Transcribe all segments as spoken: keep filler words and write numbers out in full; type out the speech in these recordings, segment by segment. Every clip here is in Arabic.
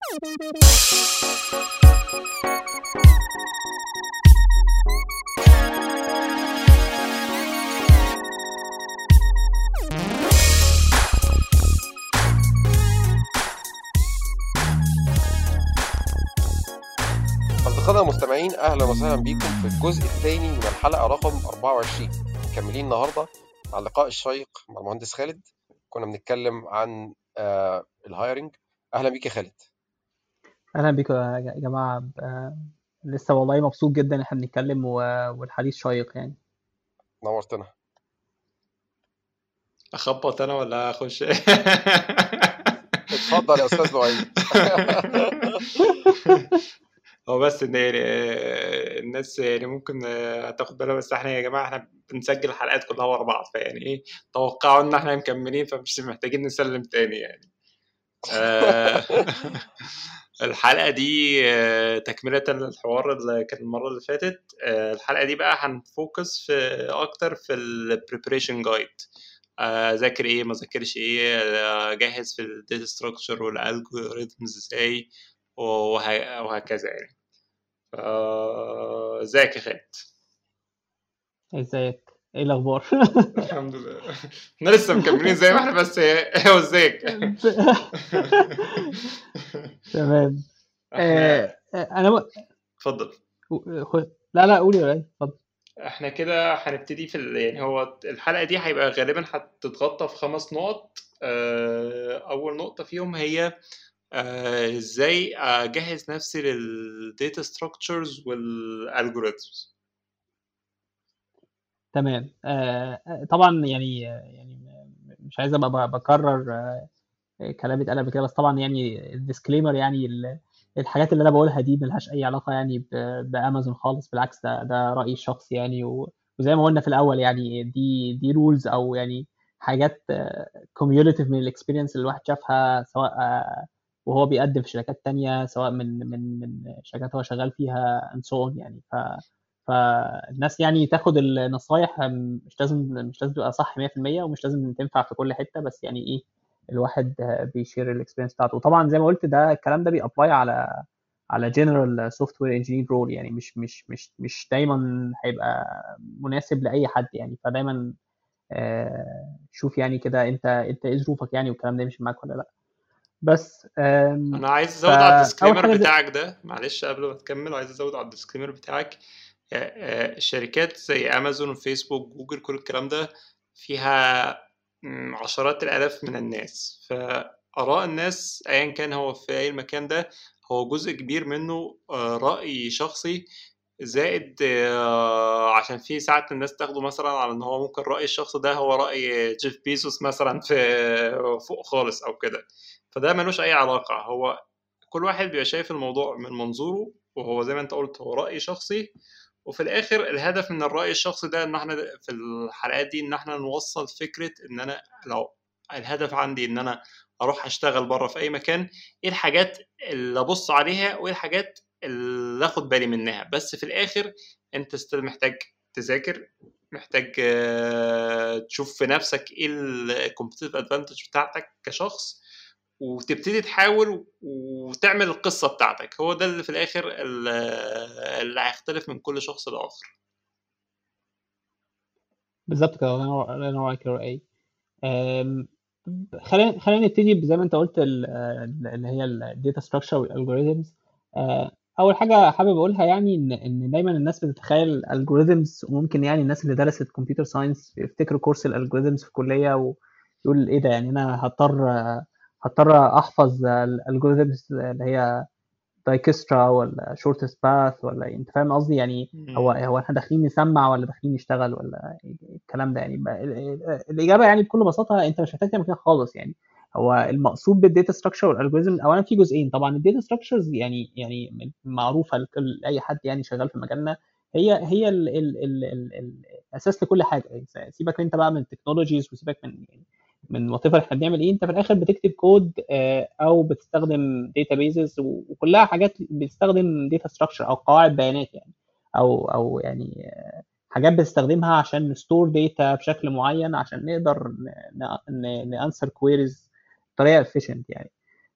أصدقائنا المستمعين، أهلا وسهلا بكم في الجزء الثاني من الحلقة رقم أربعة وعشرين. مكملين النهاردة مع اللقاء الشيق مع المهندس خالد. كنا بنتكلم عن آه الهايرنج. أهلا بيك يا خالد. اهلا بيكم يا جماعه. آه، لسه والله مبسوط جدا ان احنا بنتكلم و- والحديث شيق يعني. نورتنا. اخبط انا ولا اخش؟ اتفضل يا أستاذ لؤي. هو بس ان يعني آه، الناس يعني ممكن آه، تاخد بالها، بس احنا يا جماعه احنا بنسجل الحلقات كلها ورا بعض، فيعني ايه توقعوا ان احنا مكملين، فمش محتاجين نسلم تاني يعني. آه، الحلقه دي آه، تكمله للحوار اللي كان المره اللي فاتت. آه، الحلقه دي بقى هنفوكس في اكتر في البريبريشن جايد. اذاكر ايه ما اذاكرش ايه، آه، اجهز في الداتا ستراكشر والالجوريثمز ازاي، وه- وهكذا يعني. آه، ازيك يا خالد؟ ازيك؟ ايه الاخبار؟ الحمد لله. احنا لسه مكملين زي ما احنا، بس هو ازيك؟ تمام. احنا آه، آه، انا م... اتفضل. خ- لا لا قولي ولا ايه، اتفضل. احنا كده هنبتدي في ال... يعني هو الحلقة دي هيبقى غالبا هتتغطى في خمس نقط. آه، اول نقطة فيهم هي آه، ازاي اجهز نفسي للديتا ستراكشرز والالجوريثمز. تمام. آه، آه، طبعا يعني آه، يعني م- مش عايز ابقى ب- بكرر آه، كلام اتقال قبل كده، بس طبعا يعني الديسكليمر، يعني ال- الحاجات اللي انا بقولها دي ملهاش اي علاقه يعني ب- بامازون خالص. بالعكس، ده ده رايي الشخصي يعني. و- وزي ما قلنا في الاول، يعني دي دي رولز او يعني حاجات كوميوليتيف من الاكسبيرينس اللي الواحد شافها، سواء آه، وهو بيقدم في شركات تانية، سواء من من من شركات هو شغال فيها and so on يعني. ف فالناس يعني تاخد النصايح، مش لازم مش لازم تبقى صح مية في المية، ومش لازم تنفع في كل حتة، بس يعني ايه، الواحد بيشير الاكسبيرينس بتاعته. وطبعا زي ما قلت، ده الكلام ده بيابلاي على على جنرال سوفت وير انجينير رول يعني. مش مش مش مش دايما هيبقى مناسب لاي حد يعني. فدايما آه، شوف يعني كده، انت انت ايه ظروفك يعني، والكلام ده يمشي معاك ولا لا. بس آم، انا عايز ازود على فاول الديسكليمر حاجه زي... بتاعك ده، معلش قبل ما تكمل، عايز ازود على الديسكليمر بتاعك. آه، آه، الشركات زي امازون وفيسبوك وجوجل كل الكلام ده فيها مم، عشرات الالاف من الناس، فاراء الناس ايا كان هو في اي مكان ده هو جزء كبير منه آه، رأي شخصي. زائد آه، عشان في ساعات الناس تاخده مثلا على ان هو ممكن رأي الشخص ده هو رأي جيف بيزوس مثلا في فوق خالص او كده. فده ملوش اي علاقة، هو كل واحد بيبقى شايف الموضوع من منظوره، وهو زي ما انت قلت هو رأي شخصي. وفي الاخر الهدف من الرأي الشخصي ده ان احنا في الحلقات دي ان احنا نوصل فكرة ان انا لو الهدف عندي ان انا اروح اشتغل بره في اي مكان، ايه الحاجات اللي ابص عليها وايه الحاجات اللي اخد بالي منها. بس في الاخر انت ستيل محتاج تذاكر، محتاج آه، تشوف في نفسك ايه الكومبتيتيف ادفانتج بتاعتك كشخص، وتبتدي تحاول وتعمل القصة بتاعتك. هو ده اللي في الآخر اللي اللي هيختلف من كل شخص لآخر. بالظبط كده. الله ينور الله ينور عليك يا رؤي. آم، خلينا خلينا نبتدي زي ما انت قلت، ال- ال- اللي هي الداتا ستراكشر والالجوريزمز. اول حاجه حابب اقولها يعني ان ان دايما الناس بتتخيل الالجوريزمز، وممكن يعني الناس اللي درست كمبيوتر ساينس يفتكروا كورس الالجوريزمز في الكليه، ويقول ايه ده، يعني انا هضطر هضطر احفظ الالجوريزمز اللي هي دايكسترا ولا شورتست باث، ولا إيه؟ انت فاهم قصدي يعني. هو مم. هو احنا داخلين نسمع ولا داخلين نشتغل ولا إيه الكلام ده يعني. ب- ال- ال- الاجابه يعني بكل بساطه، انت مش محتاج تعمل كده خالص يعني. هو المقصود بالداتا ستراكشر والالجوريزم اولا في جزئين. طبعا الداتا ستراكشرز يعني يعني معروفه لكل اي حد يعني شغال في مجالنا. هي هي ال ال ال ال ال الاساس لكل حاجه يعني. سيبك انت بقى من التكنولوجيز، وسيبك من يعني من وات ايفر احنا بنعمل ايه. انت في الاخر بتكتب كود، آه، او بتستخدم داتا بيزز، وكلها حاجات بتستخدم داتا ستراكشر او قواعد بيانات يعني، او او يعني آه، حاجات بتستخدمها عشان نستور داتا بشكل معين، عشان نقدر نانسر كويريز بطريقه efficient يعني.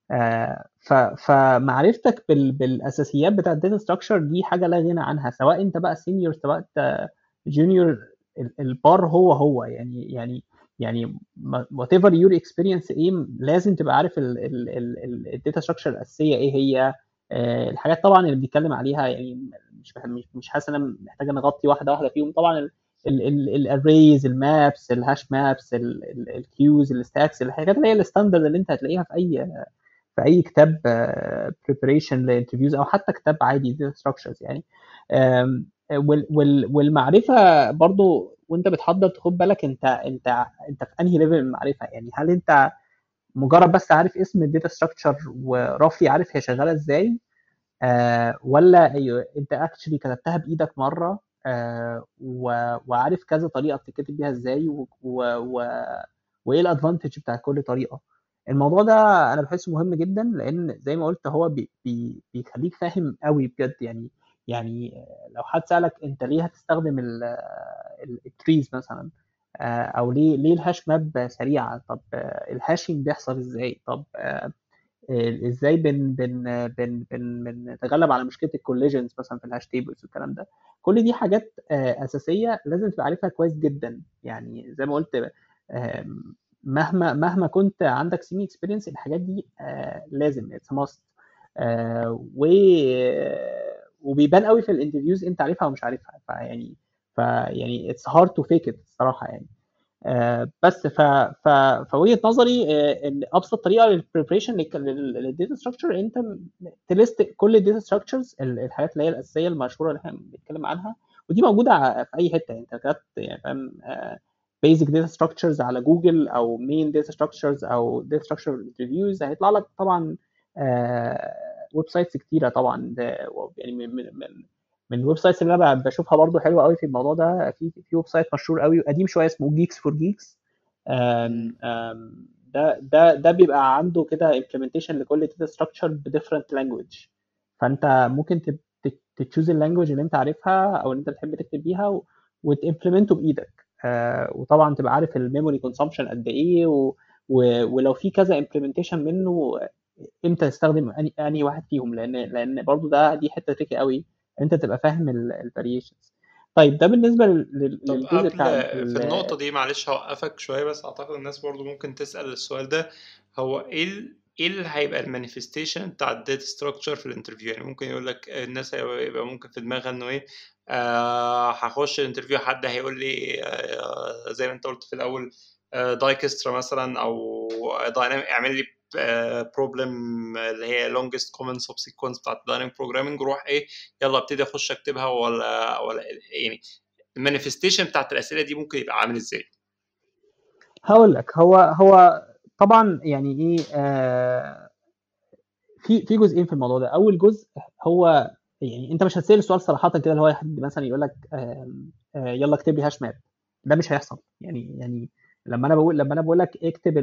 آه، ف- فمعرفتك بال- بالاساسيات بتاعه الداتا ستراكشر دي حاجه لا غنى عنها، سواء انت بقى سينيور سواء انت جونيور. البار هو هو يعني يعني يعني وات ايفر يور اكسبيرينس ايه، لازم تبقى عارف الداتا ستراكشر الاساسيه ايه هي. آه، الحاجات طبعا اللي بنتكلم عليها يعني مش مش مش حاسس ان انا محتاجه نغطي واحده واحده فيهم. طبعا الاريز، المابس، الهاش مابس، الكيوز، الستاكس، الحاجات اللي هي الستاندرد اللي انت هتلاقيها في اي في اي كتاب بريبريشن لانترفيوز، او حتى كتاب عادي داتا ستراكشرز يعني. آم، وال- وال- والمعرفه برضو وانت بتحضر تاخد بالك انت انت انت في انهي ليفل من المعرفه. يعني هل انت مجرد بس عارف اسم الداتا ستراكشر ورافلي عارف هي شغاله ازاي، آه ولا أيوة انت اكشلي كتبتها بايدك مره، آه و- وعارف كذا طريقه بتتكتب بيها ازاي، و- و- و- وايه الادفانتج بتاع كل طريقه. الموضوع ده انا بحسه مهم جدا، لان زي ما قلت هو بي بي بيخليك فاهم قوي بجد يعني. يعني لو حد سالك انت ليه هتستخدم التريز مثلا، آه، او ليه ليه الهاش ماب سريعه، طب آه، الهاشنج بيحصل ازاي، طب آه، آه، ازاي بن بن بن بن بنتغلب على مشكله الكوليجنز مثلا في الهاش تيبلز والكلام ده. كل دي حاجات آه، اساسيه لازم تبقى عارفها كويس جدا. يعني زي ما قلت، آم، مهما مهما كنت عندك سيمي اكسبيرينس، الحاجات دي آه، لازم اتس ماست. و وبيبان قوي في الانترفيوز انت عارفها ومش عارفها، فيعني فيعني اتس هارد تو فيك ات الصراحه يعني. آه، بس ف ف فوجهه نظري آه، ان ابسط طريقه للبريبريشن للداتا ستراكشر انت تلست كل الداتا ستراكشرز، الحاجات اللي هي الاساسيه المشهوره اللي احنا بنتكلم عنها، ودي موجوده ع- في اي حته. يعني انت كتبت يعني فاهم بيزك داتا ستراكشرز على جوجل، او مين داتا ستراكشرز، او داتا ستراكشر ريفيوز، هيطلع لك طبعا ويب سايتس كتيره طبعا. ده يعني من من من من الويب سايتس اللي انا ب- بشوفها برضو حلوه قوي في الموضوع ده، في في ويب سايت مشهور قوي قديم شويه اسمه جيكس فور جيكس. مم. ده ده ده بيبقى عنده كده implementation لكل داتا ستراكشر بديفرنت لانجويج. فانت ممكن تتشوز اللانجويج اللي انت عارفها او اللي انت بتحب تكتب بيها، وتimplemenته بايدك. آه، وطبعا تبقى عارف الميموري كونسامشن قد ايه، و و ولو في كذا implementation منه امتى تستخدم اني انهي واحد فيهم، لان لان برضو ده دي حته تريكي قوي، انت تبقى فاهم الفاريشنز. طيب ده بالنسبه لل- طب للجزء قبل بتاع ال في النقطة ال دي معلش هوقفك شوية، بس أعتقد الناس برضو ممكن تسأل السؤال ده. هو إيه ال- إيه اللي هيبقى المانيفستيشن بتاع الداتا ستراكشر في الانترفيو؟ يعني ممكن يقول لك الناس هيبقى يبقى ممكن في دماغها إنه إيه، آه هخش الانترفيو حد هيقول لي آه زي ما أنت قلت في الأول، آه دايكسترا مثلا أو دايناميك، اعمل لي بروبلم اللي هي longest common subsequence بتاعت dynamic programming، روح إيه يلا ابتدي أخش أكتبها، ولا ولا يعني المانيفستيشن بتاعت الاسئله دي ممكن يبقى عامل ازاي؟ هقول لك. هو هو طبعا يعني ايه، آه في في جزئين في الموضوع ده. اول جزء هو يعني انت مش هتسال السؤال صراحه كده، اللي هو حد مثلا يقول لك آم، آه يلا اكتب لي هاش ماب. ده مش هيحصل يعني. يعني لما انا بقول لما انا بقول لك اكتب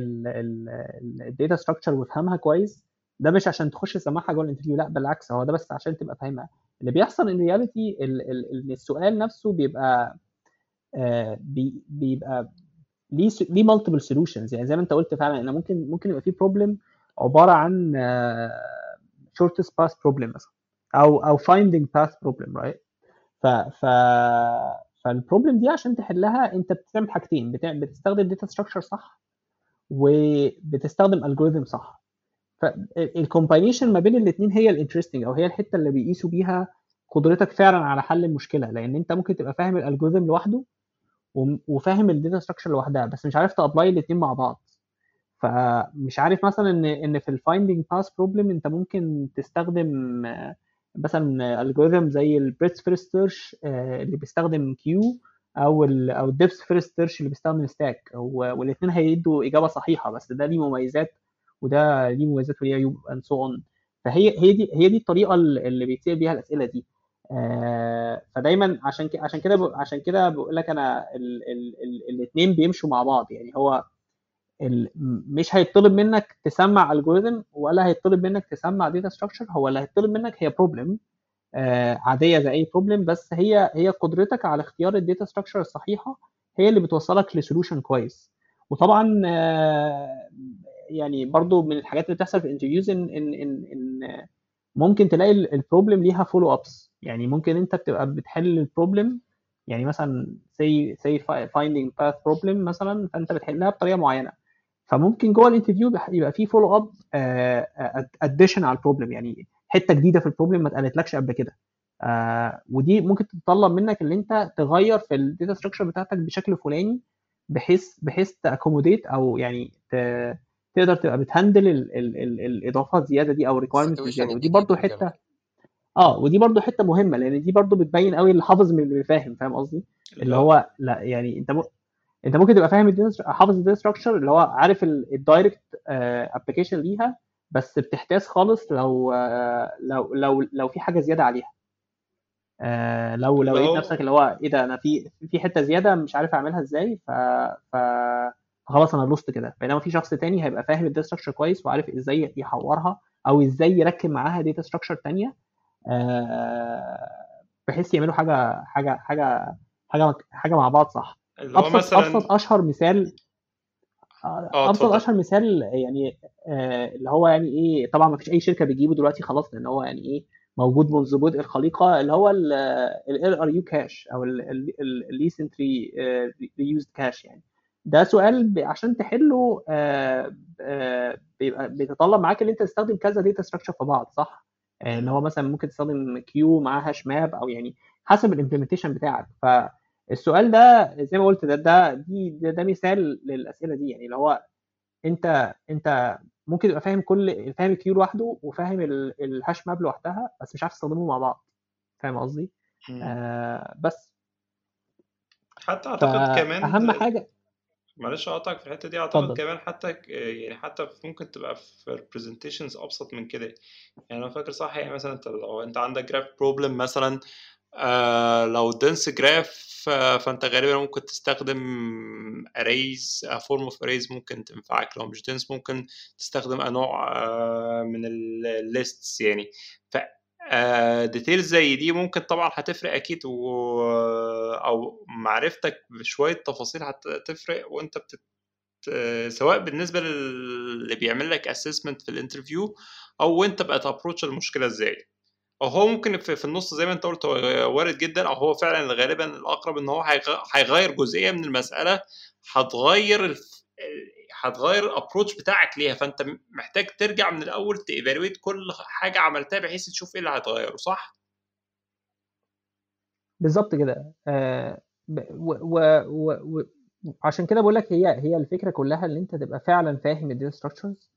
الداتا ستراكشر وافهمها كويس، ده مش عشان تخش تسمعها جوه الانترفيو، لا بالعكس، هو ده بس عشان تبقى فاهمها. اللي بيحصل ان رياليتي ان السؤال نفسه بيبقى آه بي- بيبقى ليه س- ليه مالتيبل سوليوشنز. يعني زي ما انت قلت فعلا، ان ممكن ممكن يبقى في بروبلم عباره عن شورتست باث بروبلم مثلا، او او فايندينج باث بروبلم، رايت. ف ف فالبروبلم دي عشان تحلها انت بتعمل حاجتين، بتعمل بتستخدم داتا ستراكشر صح، وبتستخدم الجوريثم صح. فالكومباينيشن ما بين الاثنين هي الانترستنج، او هي الحته اللي بيقيسوا بيها قدرتك فعلا على حل المشكله. لان انت ممكن تبقى فاهم الالجوريثم لوحده، وم- وفاهم الداتا ستراكشر لوحدها، بس مش عارف تابلاي الاثنين مع بعض. فمش عارف مثلا ان ان في الفايندينج باث بروبلم انت ممكن تستخدم آه، مثلا الجوريثم زي البريتس فيرست سيرش اللي بيستخدم كيو، او ال او الديبس فيرست سيرش اللي بيستخدم ستاك، والاثنين هيدوا اجابه صحيحه، بس ده ليه مميزات وده ليه مميزات وليه عيوب and so on. فهي هي دي هي دي الطريقه اللي بيتسال بيها الاسئله دي. آه، فدايما عشان كده عشان كده ب- عشان كده بقول لك انا الاثنين بيمشوا مع بعض. يعني هو ال- مش هيطلب منك تسمع الجوريثم، ولا هيطلب منك تسمع داتا ستراكشر. هو اللي هيطلب منك هي بروبلم عاديه زي اي بروبلم، بس هي هي قدرتك على اختيار الداتا ستراكشر الصحيحه هي اللي بتوصلك لسولوشن كويس. وطبعا آه، يعني برضو من الحاجات اللي بتحصل في الانترفيوز ان ان ان ان ممكن تلاقي البروبلم ليها فولو ابس. يعني ممكن انت بتبقى بتحل البروبلم، يعني مثلا say say finding path problem مثلا، فانت بتحلها بطريقه معينه، فممكن جوه الانترفيو يبقى في فولو اب اديشن على البروبلم، يعني حته جديده في البروبلم ما اتقالتلكش قبل كده. آه ودي ممكن تتطلب منك ان انت تغير في الداتا ستراكشر بتاعتك بشكل فلاني، بحيث بحيث تاكوموديت او يعني ت... تقدر تبقى بتهندل ال... ال... ال... الاضافات الزياده دي او الريكويرمنتس السيتويشن الزياده. ودي الجديد برضو اللي جالك. حته اه ودي برضو حته مهمه، لان دي برضو بتبين قوي اللي حافظ من اللي بيفهم. فاهم قصدي؟ اللي اللي هو هو لا يعني انت م... انت ممكن تبقى فاهم الداتا، حافظ الداتا ستراكشر، اللي هو عارف الدايركت ابلكيشن ليها، بس بتحتاس خالص لو آه، لو لو لو في حاجه زياده عليها. آه، لو لو اللي لقيت هو نفسك اللي هو ايه ده، انا في في حته زياده مش عارف اعملها ازاي، ف ف فخلاص انا لوست كده. بينما في شخص تاني هيبقى فاهم الداتا ستراكشر كويس، وعارف ازاي يحورها او ازاي يركب معاها داتا ستراكشر تانيه، آه، بحيث يعملوا حاجه حاجه حاجه حاجه حاجه مع بعض، صح. اللي هو ابسط مثلا ابسط اشهر مثال اه ابسط اتفضل. اشهر مثال يعني آه، اللي هو يعني ايه، طبعا ما فيش اي شركه بتجيبه دلوقتي خلاص، لان هو يعني ايه موجود منذ بدء الخليقه، اللي هو ال ار يو كاش او الليسنتري ريوزد كاش. يعني ده سؤال ب- عشان تحله آه، آه، بيبقى بيتطلب معاك ان انت تستخدم كذا داتا ستراكشر في بعض، صح. آه، ان هو مم. مثلا ممكن تستخدم كيو مع هاش ماب، او يعني حسب الامبلمنتيشن بتاعك. فالسؤال ده زي ما قلت، ده ده دي ده, ده مثال للاسئله دي، يعني اللي هو انت انت ممكن تبقى فاهم كل فاهم الكيو لوحده وفاهم ال- الهاش ماب لوحدها، بس مش عارف تستخدمهم مع بعض. فاهم قصدي؟ مم. آه بس حتى اعتقد كمان، فاهم حاجه. معلش اقطعك في الحته دي، اعتقد اتفضل. كمان حتى ك- يعني حتى في- ممكن تبقى في presentations ابسط من كده. يعني انا فاكر صح، يعني مثلا انت لو انت عندك جراف بروبلم مثلا، آه لو dense جراف، آه فانت غالبا ممكن تستخدم arrays، آه form of arrays ممكن تنفعك. لو مش dense ممكن تستخدم انواع آه من الليستس يعني. ف ديتيلز زي دي ممكن طبعا هتفرق اكيد، و... او معرفتك بشويه تفاصيل هتفرق وانت بتت... سواء بالنسبه للي بيعمل لك اسسمنت في الانترفيو، او وانت بقى تابروتش المشكله ازاي. او هو ممكن في, في النص زي ما انت قلت، هو وارد جدا، او هو فعلا غالبا الاقرب ان هو هيغ- هيغير جزئيه من المساله، هتغير الف... هتغير الابروتش بتاعك ليها. فانت محتاج ترجع من الاول تيفالويت كل حاجه عملتها بحيث تشوف ايه اللي هيتغيره، صح؟ بالظبط كده. آه ب- و و و و عشان كده بقول لك، هي هي الفكره كلها ان انت تبقى فعلا فاهم الداتا ستراكشرز،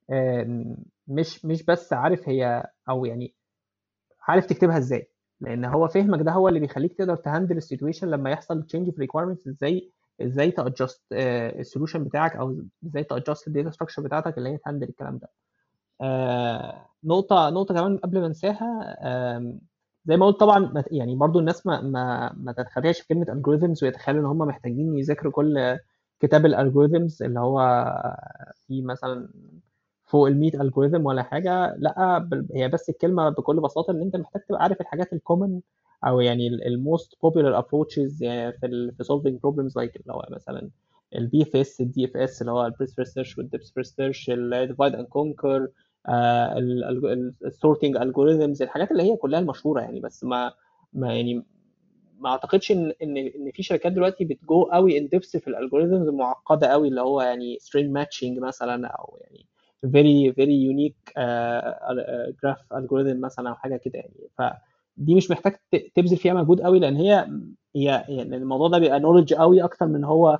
مش مش بس عارف هي، او يعني عارف تكتبها ازاي. لان هو فهمك ده هو اللي بيخليك تقدر تهندل السيتويشن لما يحصل تشينج في ريكويرمنتس، ازاي ازاي تادجست السولوشن بتاعك، او ازاي تادجست الداتا ستراكشر بتاعتك اللي هي تهندل الكلام ده. آه، نقطة نقطة كمان قبل ما انساها، آم، زي ما قلت طبعا، ما- يعني برضو الناس ما ما ما تتخيلش في كلمة algorithms ويتخيلوا ان هم محتاجين يذاكروا كل كتاب الالجوريزمز اللي هو في مثلا فوق ال مية الجوريزم ولا حاجة. لا، بل- هي بس الكلمة بكل بساطة ان انت محتاج تبقى عارف الحاجات الكومن، او يعني الموست popular approaches يعني في ال في solving problems like اللي هو مثلا البي اف اس، الدي اف اس اللي هو البريس فيرست سيرش والديبس فيرست سيرش، الديفايد اند كونكر، السورتنج الجوريزمز، الحاجات اللي هي كلها المشهوره يعني. بس ما ما يعني ما اعتقدش ان ان ان في شركات دلوقتي بتجو قوي ان ديبس في الالجوريزمز المعقده قوي، اللي هو يعني سترينج ماتشنج مثلا، او يعني very very unique جراف الجوريزم مثلا، او حاجه كده يعني. فدي مش محتاج ت- تبذل فيها مجهود قوي، لان هي هي يعني الموضوع ده بيبقى نولج قوي اكتر من هو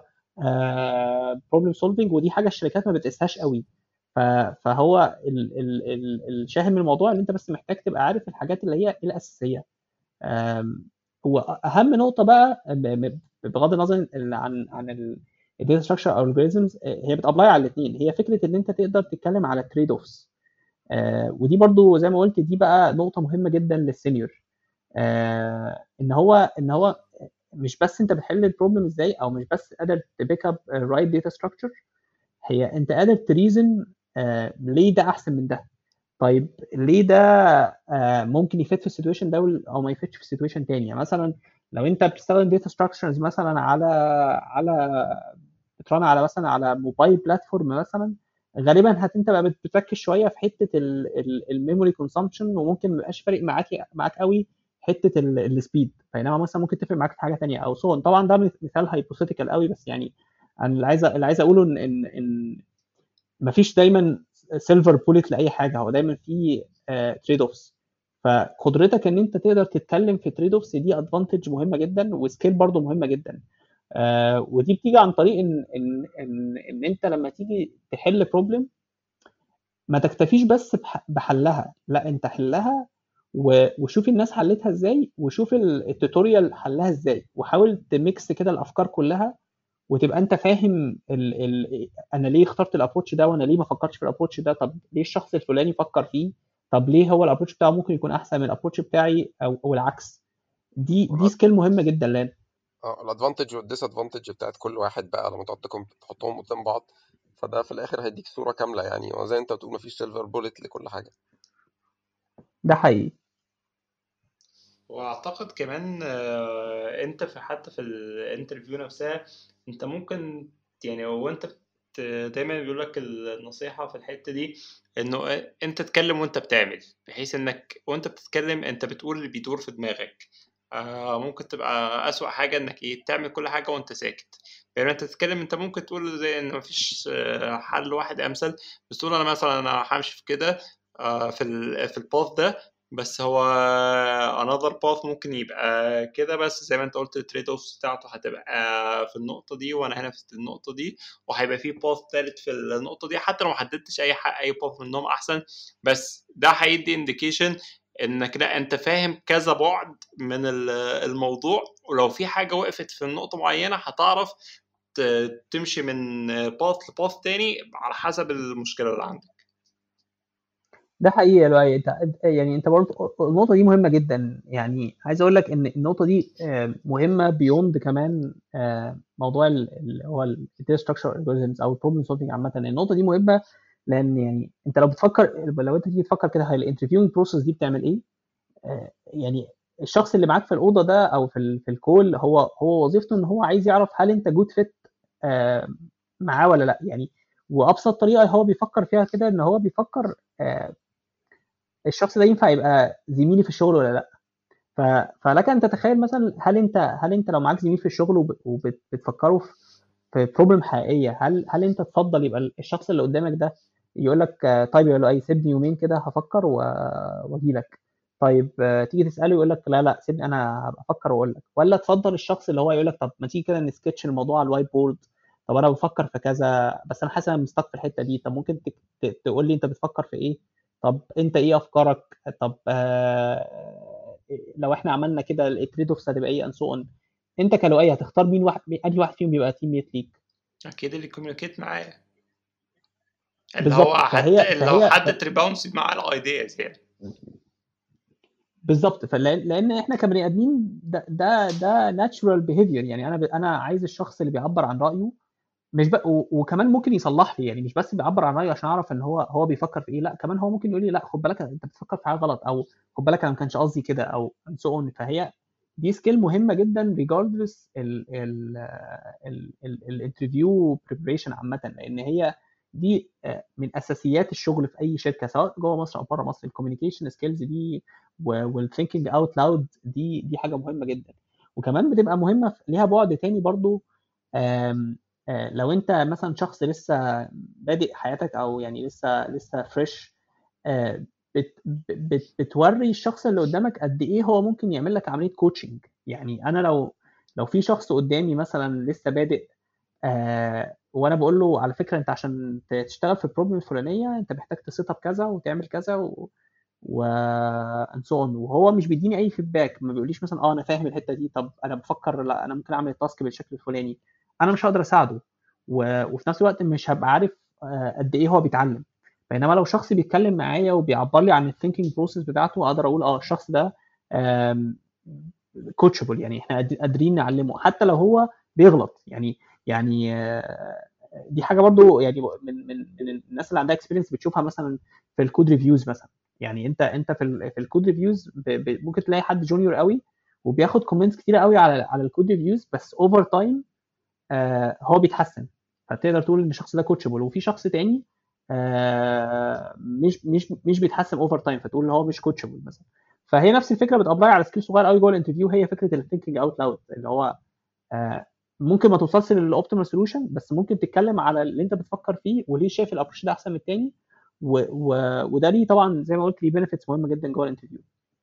بروبلم سولفنج، ودي حاجه الشركات ما بتقيسهاش قوي. ف- فهو ال ال ال الشاهد من الموضوع ان انت بس محتاج تبقى عارف الحاجات اللي هي الاساسيه. آم، هو اهم نقطه بقى، ب- ب- بغض النظر عن عن الداتا ستراكشر او الجوريزمز، هي بتابلاي على الاثنين. هي فكره ان انت تقدر تتكلم على تريد اوفس، ودي برضو زي ما قلت دي بقى نقطه مهمه جدا للسينيور. آه، ان هو ان هو مش بس انت بتحل البروبلم ازاي، او مش بس قادر تبيك اب رايت داتا ستراكشر، هي انت قادر تريزن آه ليه ده احسن من ده. طيب ليه ده آه ممكن يفيد في السيتويشن ده وال- او ما يفيدش في سيتويشن تاني. يعني مثلا لو انت بتستخدم داتا ستراكشرز مثلا على على بترن على مثلا على موبايل بلاتفورم مثلا، غالبا هت انت بقى بت- بتركز شويه في حته الميموري كونسامبشن، وممكن ما يبقاش فارق معاك معاك قوي حته السبيد، بينما مثلا ممكن تفرق معاك في حاجه تانية او سو. طبعا ده مثال هايبوثيتيكال قوي، بس يعني انا اللي عايز اللي عايز اقوله ان ان ان مفيش دايما سيلفر بوليت لاي حاجه، هو دايما في تريد اوفس. فقدرتك ان انت تقدر تتكلم في تريد اوفس دي ادفانتج مهمه جدا، وسكيل برضو مهمه جدا. آه ودي بتيجي عن طريق ان ان ان ان انت لما تيجي تحل بروبلم ما تكتفيش بس بح- بحلها، لا انت حلها و- وشوف الناس حلتها ازاي، وشوف ال- التوتوريال حلها ازاي، وحاول تميكس كده الافكار كلها، وتبقى انت فاهم ال ال انا ليه اخترت الابروتش ده، وانا ليه ما فكرتش في الابروتش ده، طب ليه الشخص الفلاني فكر فيه، طب ليه هو الابروتش بتاعه ممكن يكون احسن من الابروتش بتاعي، او او العكس. دي دي سكيل مهمه جدا. لان الادفانتج والديس ادفانتج بتاعت كل واحد بقى لما تقعد تكم- تحطهم قدام بعض، فده في الاخر هيديك صورة كاملة يعني. وزي انت بتقول مفيش سيلفر بوليت لكل حاجة. ده حقيقي. واعتقد كمان آه، انت في حتى في الانترفيو نفسها انت ممكن يعني هو انت بت- دايما بيقول لك النصيحة في الحتة دي انه انت تتكلم وانت بتعمل، بحيث انك وانت بتتكلم انت بتقول اللي بيدور في دماغك. آه، ممكن تبقى أسوأ حاجة انك ايه تعمل كل حاجة وانت ساكت. يعني انت تتكلم انت ممكن تقول زي ان مفيش آه، حل واحد امثل، بس تقول انا مثلا انا همشي في كده آه، في ال في الباث ده، بس هو another path ممكن يبقى كده، بس زي ما انت قلت التريد اوفس بتاعته هتبقى في النقطة دي وانا هنا في النقطة دي، وهيبقى في باث ثالث في النقطة دي حتى لو ما حددتش اي حق اي باث منهم احسن، بس ده هيدي انديكيشن انك لا انت فاهم كذا بعد من ال- الموضوع، ولو في حاجة وقفت في نقطة معينة هتعرف ت- تمشي من باث لباث تاني على حسب المشكلة اللي عندك. ده حقيقي يا لؤي. انت يعني انت برضه النقطه دي مهمه جدا. يعني عايز اقول لك ان النقطه دي آه، مهمه بيوند كمان آه، موضوع ال- اللي هو الداتا ستراكشر الجوريزمز او البروبلم سولفنج عامه. النقطه دي مهمه لان يعني انت لو بتفكر، لو انت تيجي تفكر كده، هي الانترفيوينج بروسيس دي بتعمل ايه؟ آه، يعني الشخص اللي معاك في الاوضه ده او في ال في الكول، هو هو وظيفته ان هو عايز يعرف هل انت جود فيت معاه ولا لا يعني. وابسط طريقه هو بيفكر فيها كده ان هو بيفكر آه، الشخص ده ينفع يبقى زميلي في الشغل ولا لا. ف... فلك ان تتخيل مثلا، هل انت هل انت لو معاك زميل في الشغل وب... وبتفكروا في في بروبلم حقيقيه، هل هل انت تفضل يبقى الشخص اللي قدامك ده يقول لك آه، طيب يا اي سيبني يومين كده هفكر و... واجي لك؟ طيب آه، تيجي تساله يقول لك لا لا سيبني انا هبقى افكر واقول لك؟ ولا تفضل الشخص اللي هو يقول لك طب ما تيجي كده نسكتش الموضوع على الوايت بورد، طب انا بفكر في كذا بس انا حاسس انا مستك في الحته دي، طب ممكن تك- ت- تقول لي انت بتفكر في ايه، طب انت ايه افكارك، طب آه لو احنا عملنا كده التريد اوفس هتبقى ايه ان سو اون. انت كلؤي هتختار مين واحد، انهي واحد فيهم يبقى تيم ميت ليك؟ اكيد اللي كوميونيكيت معايا، اللي هو بالظبط. فهي حد اللي هو فهي حد تريباونس مع الايدياز يعني. بالظبط. فلان لان احنا كبني ادمين ده ده ده ناتشورال بيهيفير. يعني انا ب... انا عايز الشخص اللي بيعبر عن رايه، مش ب... و... وكمان ممكن يصلح لي، يعني مش بس بيعبر عن رايه عشان اعرف ان هو هو بيفكر في ايه، لا كمان هو ممكن يقول لي لا خد بالك انت بتفكر في حاجه غلط، او خد بالك انا ما كانش قصدي كده، او سو اون. فهي دي سكيل مهمه جدا ريجاردلس ال ال ال الانترفيو بريبريشن عامه، لان هي دي آه، من اساسيات الشغل في اي شركه سواء جوه مصر او بره مصر. الكوميونيكيشن سكيلز دي والثينكينج اوت لاود دي دي حاجه مهمه جدا. وكمان بتبقى مهمه في- ليها بعد تاني برضو. آم، آه، لو انت مثلا شخص لسه بادئ حياتك، او يعني لسه لسه فريش، بت بت بتوري الشخص اللي قدامك قد ايه هو ممكن يعمل لك عمليه كوتشنج. يعني انا لو لو في شخص قدامي مثلا لسه بادئ آه وانا بقول له على فكره انت عشان ت- تشتغل في البروبلم الفلانيه انت محتاج تسيت اب كذا وتعمل كذا و و and so on، وهو مش بيديني اي فيدباك، ما بيقوليش مثلا اه انا فاهم الحته دي، طب انا بفكر لا انا ممكن اعمل التاسك بالشكل الفلاني، انا مش هقدر اساعده. و... وفي نفس الوقت مش هبقى عارف آه، قد ايه هو بيتعلم. بينما لو شخص بيتكلم معايا وبيعبر لي عن الثينكينج بروسيس بتاعته، اقدر اقول اه الشخص ده كوتشبل، يعني احنا قاد- قادرين نعلمه حتى لو هو بيغلط. يعني يعني آه، دي حاجه برضو يعني من من من الناس اللي عندها اكسبيرينس بتشوفها مثلا في الكود ريفيوز مثلا. يعني انت انت في ال في الكود ريفيوز ممكن تلاقي حد جونيور قوي وبياخد كومنتس كتيره قوي على على الكود ريفيوز، بس اوفر تايم هو بيتحسن، فتقدر تقول ان الشخص ده كوتشبل. وفي شخص تاني آه، مش مش مش بيتحسن اوفر تايم، فتقول ان هو مش كوتشبل مثلا. فهي نفس الفكره بتابلاي على سكيل صغير قوي جوه الانترفيو، هي فكره الثينكينج اوت لاود، اللي هو آه، ممكن ما توصلش للاوبتيمال سوليوشن، بس ممكن تتكلم على اللي انت بتفكر فيه وليه شايف الابروش ده احسن من التاني، و... و... وده ليه طبعا زي ما قلت ليه بنفيتس مهمه جدا جوه الانترفيو.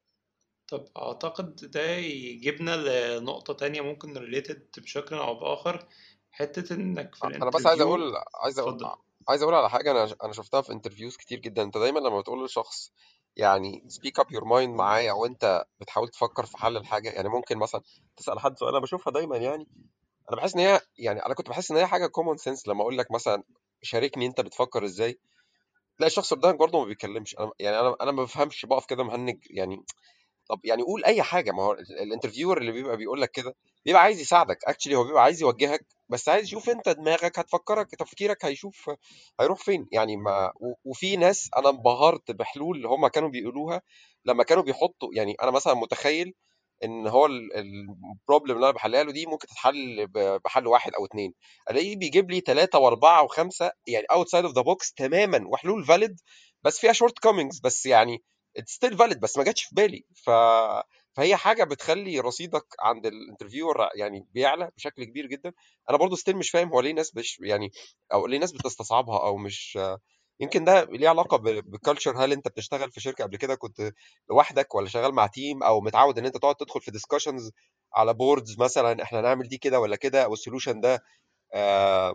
طب أعتقد ده يجيبنا لنقطة تانية ممكن ريليتد بشكل أو بآخر، حتة إنك في انا بس عايز الانترفيو. اقول عايز اقول اتفضل. عايز اقول على حاجه. انا انا شفتها في انترفيوز كتير جدا. انت دايما لما بتقول لشخص يعني speak up your mind معايا، او انت بتحاول تفكر في حل الحاجه، يعني ممكن مثلا تسال حد سؤال. انا بشوفها دايما يعني، انا بحس ان هي يعني انا كنت بحس ان هي حاجه كومون سنس. لما اقول لك مثلا شاركني انت بتفكر ازاي، تلاقي الشخص قدامك برضه ما بيتكلمش. انا يعني انا انا ما بفهمش، بقف كده مهنج يعني. طب يعني قول اي حاجه. ما هو الانترفيور اللي بيبقى بيقول لك كده بيبقى عايز يساعدك اكشلي، هو بيبقى عايز يوجهك، بس عايز يشوف انت دماغك هتفكرك، تفكيرك هيشوف هيروح فين يعني. ما و- وفي ناس انا انبهرت بحلول اللي هم كانوا بيقولوها لما كانوا بيحطوا. يعني انا مثلا متخيل ان هو البروبلم اللي انا بحلها له دي ممكن تتحل ب- بحل واحد او اتنين، الاقيه بيجيب لي ثلاثة واربعة وخمسة يعني اوتسايد اوف ذا بوكس تماما، وحلول فاليد بس فيها شورت كومينجز، بس يعني اتس ستيل فاليد، بس ما جاتش في بالي. ف فهي حاجه بتخلي رصيدك عند الانترفيور يعني بيعلى بشكل كبير جدا. انا برضو ستيل مش فاهم هو ليه ناس مش يعني، او ليه ناس بتستصعبها او مش. يمكن ده ليه علاقه بالكالتشر. هل انت بتشتغل في شركه قبل كده كنت لوحدك، ولا شغال مع تيم، او متعود ان انت تقعد تدخل في ديسكشنز على بوردز مثلا احنا نعمل دي كده ولا كده، والسولوشن ده آه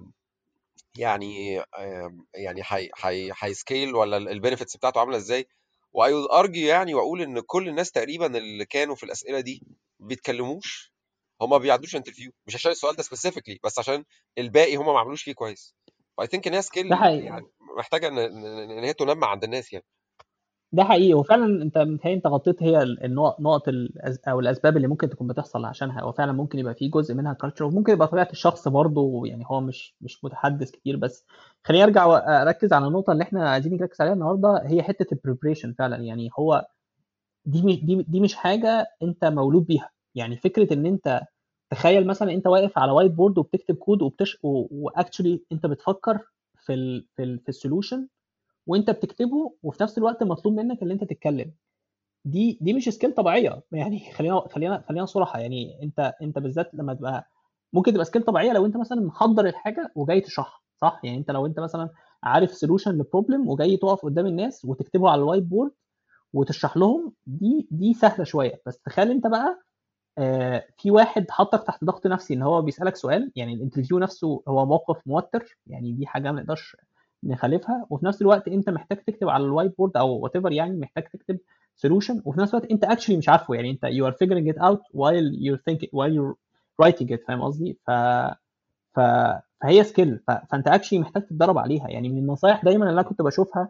يعني آم، يعني هي هي هيسكيل، ولا البينيفيتس بتاعته عامله ازاي. واي وود ارجيو يعني، واقول ان كل الناس تقريبا اللي كانوا في الاسئله دي ما بيتكلموش، هم ما بيعدوش انترفيو، مش عشان السؤال ده سبيسيفيكلي، بس عشان الباقي هم ما عملوش فيه كويس. فاي ثينك ان هي ده سكيل حقيقي، يعني محتاجه ان ان إن هي تنمى عند الناس يعني. ده حقيقي. وفعلا انت متهيألي انت غطيت هي النقط نقط الأز... او الاسباب اللي ممكن تكون بتحصل عشانها. هو فعلا ممكن يبقى في جزء منها كالتشر، وممكن يبقى طبيعه الشخص برضه، يعني هو مش مش متحدث كتير. بس خليني ارجع واركز على النقطه اللي احنا عايزين نركز عليها النهارده، هي حته البريبريشن فعلا. يعني هو دي مش دي, دي مش حاجه انت مولود بيها. يعني فكره ان انت تخيل مثلا انت واقف على وايت بورد وبتكتب كود وبتش واكشلي انت بتفكر في ال... في ال... في السولوشن وانت بتكتبه، وفي نفس الوقت مطلوب منك ان انت تتكلم. دي دي مش سكيل طبيعيه يعني. خلينا خلينا خلينا صراحه. يعني انت انت بالذات لما تبقى، ممكن تبقى سكيل طبيعيه لو انت مثلا محضر الحاجه وجاي تشرحها صح. يعني انت لو انت مثلا عارف سولوشن لبروبلم وجاي تقف قدام الناس وتكتبه على الوايت بورد وتشرح لهم، دي دي سهله شويه. بس تخيل انت بقى آه، في واحد حطك تحت ضغط نفسي ان هو بيسالك سؤال. يعني الانترفيو نفسه هو موقف موتر، يعني دي حاجه ما نقدرش نخالفها. وفي نفس الوقت انت محتاج تكتب على الوايت بورد او وات ايفر، يعني محتاج تكتب سولوشن، وفي نفس الوقت انت اكشلي مش عارفه. يعني انت you are figuring it out while you're thinking while you're writing it. فاهم قصدي؟ ف... ف... فهي سكيل. ف... فانت اكشلي محتاج تتدرب عليها. يعني من النصايح دايما اللي انا كنت بشوفها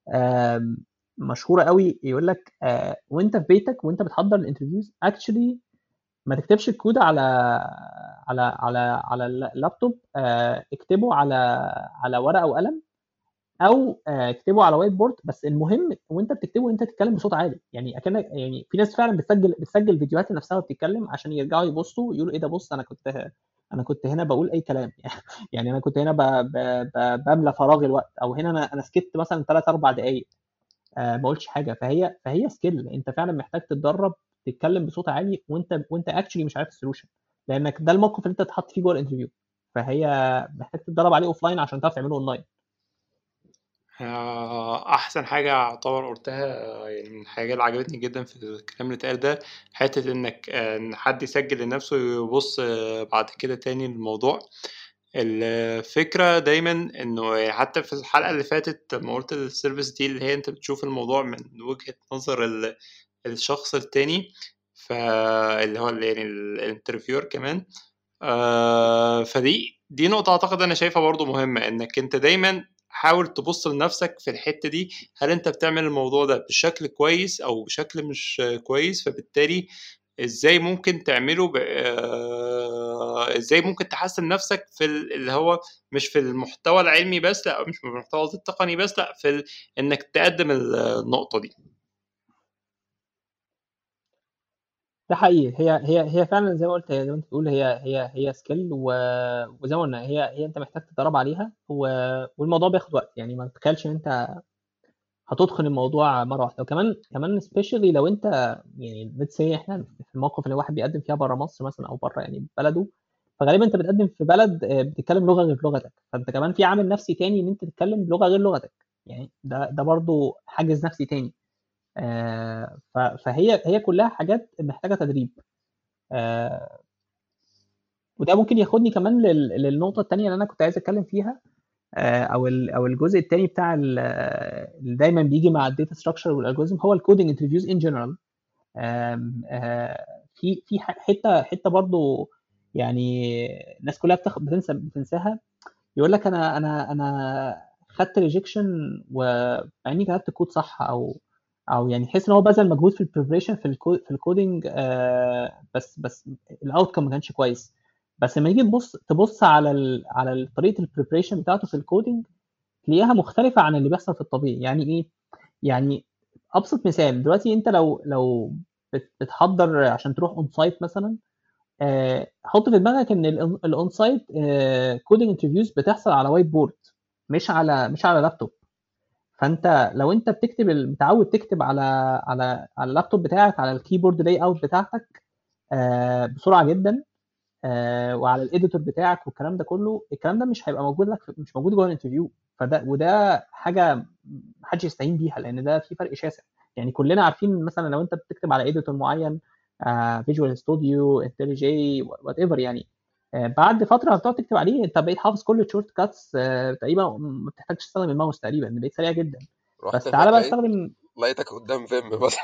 آم، مشهوره قوي، يقول لك آه، وانت في بيتك وانت بتحضر الانترفيوز اكشلي ما تكتبش الكود على على على على اللابتوب. آه، اكتبه على على ورقه وقلم، او آه، اكتبه على وايت بورد. بس المهم وانت بتكتبه انت تتكلم بصوت عالي. يعني اكنك، يعني في ناس فعلا بتسجل بتسجل فيديوهات لنفسها وبتتكلم عشان يرجعوا يبصوا يقولوا ايه ده، بص انا كنت انا كنت هنا بقول اي كلام يعني انا كنت هنا ب... ب... ب... بملى فراغ الوقت، او هنا انا انا سكت مثلا ثلاث اربع دقائق آه، ما قلتش حاجه. فهي فهي سكيل انت فعلا محتاج تتدرب تتكلم بصوت عالي وانت وانت اكشلي مش عارف السولوشن، لانك ده الموقف اللي انت تتحط فيه جوه الانترفيو. فهي محتاج تتدرب عليه اوف لاين عشان تعرف تعمله اونلاين. آه، احسن حاجه اعتبر قلتها، آه، يعني من الحاجات اللي عجبتني جدا في الكلام اللي اتقال ده، حته انك آه، ان حد يسجل لنفسه ويبص آه، بعد كده تاني للموضوع. الفكره دايما انه حتى في الحلقه اللي فاتت لما قلت السيرفيس دي اللي هي انت بتشوف الموضوع من وجهه نظر ال- الشخص التاني، فاللي هو يعني الانترفيور كمان. آه فدي دي نقطة أعتقد أنا شايفها برضو مهمة، إنك أنت دايما حاول تبص لنفسك في الحتة دي، هل أنت بتعمل الموضوع ده بشكل كويس أو بشكل مش كويس. فبالتالي إزاي ممكن تعمله ب... آه إزاي ممكن تحسن نفسك في ال- اللي هو مش في المحتوى العلمي بس، لا مش في المحتوى التقني بس، لا في ال... إنك تقدم النقطة دي. ده حقيقي. هي هي هي فعلا زي ما قلت، زي ما انت بتقول، هي هي هي سكيل، وزي ما قلنا هي هي انت محتاج تتدرب عليها، و- والموضوع بياخد وقت. يعني ما تتخيلش ان انت هتتقن الموضوع مره واحده. وكمان كمان سبيشالي لو انت يعني let's say احنا في الموقف اللي الواحد بيقدم فيها بره مصر مثلا، او بره يعني بلده، فغالبا انت بتقدم في بلد آه، بتتكلم لغه غير لغتك، فانت كمان في عامل نفسي تاني ان انت تتكلم لغه غير لغتك. يعني ده ده برضو حاجز نفسي تاني. آه، ف- فهي هي كلها حاجات محتاجه تدريب. آه، وده ممكن ياخدني كمان لل- للنقطه التانيه اللي انا كنت عايز اتكلم فيها، آه، او ال- او الجزء الثاني بتاع ال- آه، اللي دايما بيجي مع الداتا ستراكشر والالجوريزم، هو الكودنج انترفيوز ان جنرال. في في ح- حته حته برضو، يعني الناس كلها بتاخد بتنسى بتنساها. يقول لك انا انا انا خدت ريجكشن ومع اني كتبت كود صح، او او يعني تحس ان هو بذل مجهود في البريبريشن في الكود في الكودينج، آه بس بس الاوتكم ما كانش كويس. بس لما تيجي تبص تبص على ال على ال- طريقه البريبريشن بتاعته في الكودينج، تلاقيها مختلفه عن اللي بيحصل في الطبيعي. يعني ايه؟ يعني ابسط مثال دلوقتي، انت لو لو بت- بتحضر عشان تروح اون سايت مثلا، آه، حط في دماغك ان الاون سايت كودنج انترفيوز بتحصل على وايت بورد، مش على مش على لابتوب. فانت لو انت بتكتب متعود تكتب على على على اللابتوب بتاعك، على الكيبورد لاي اوت بتاعتك آه، بسرعه جدا، آه، وعلى الايديتور بتاعك والكلام ده كله، الكلام ده مش هيبقى موجود لك، مش موجود جوه الانترفيو. فده وده حاجه محدش يستهين بيها، لان ده في فرق شاسع. يعني كلنا عارفين مثلا لو انت بتكتب على ايديتور معين، فيجوال ستوديو، انتليجي، وات ايفر يعني، آه، بعد فتره بتقعد تكتب عليه انت بقيت حافظ كل الشورت كاتس، تقريبا ما بتحتاجش تستخدم الماوس تقريبا، بقيت سريع جدا. رحت بس تعالى هناك بقى لقيت استخدم. لقيتك قدام فيم مثلا.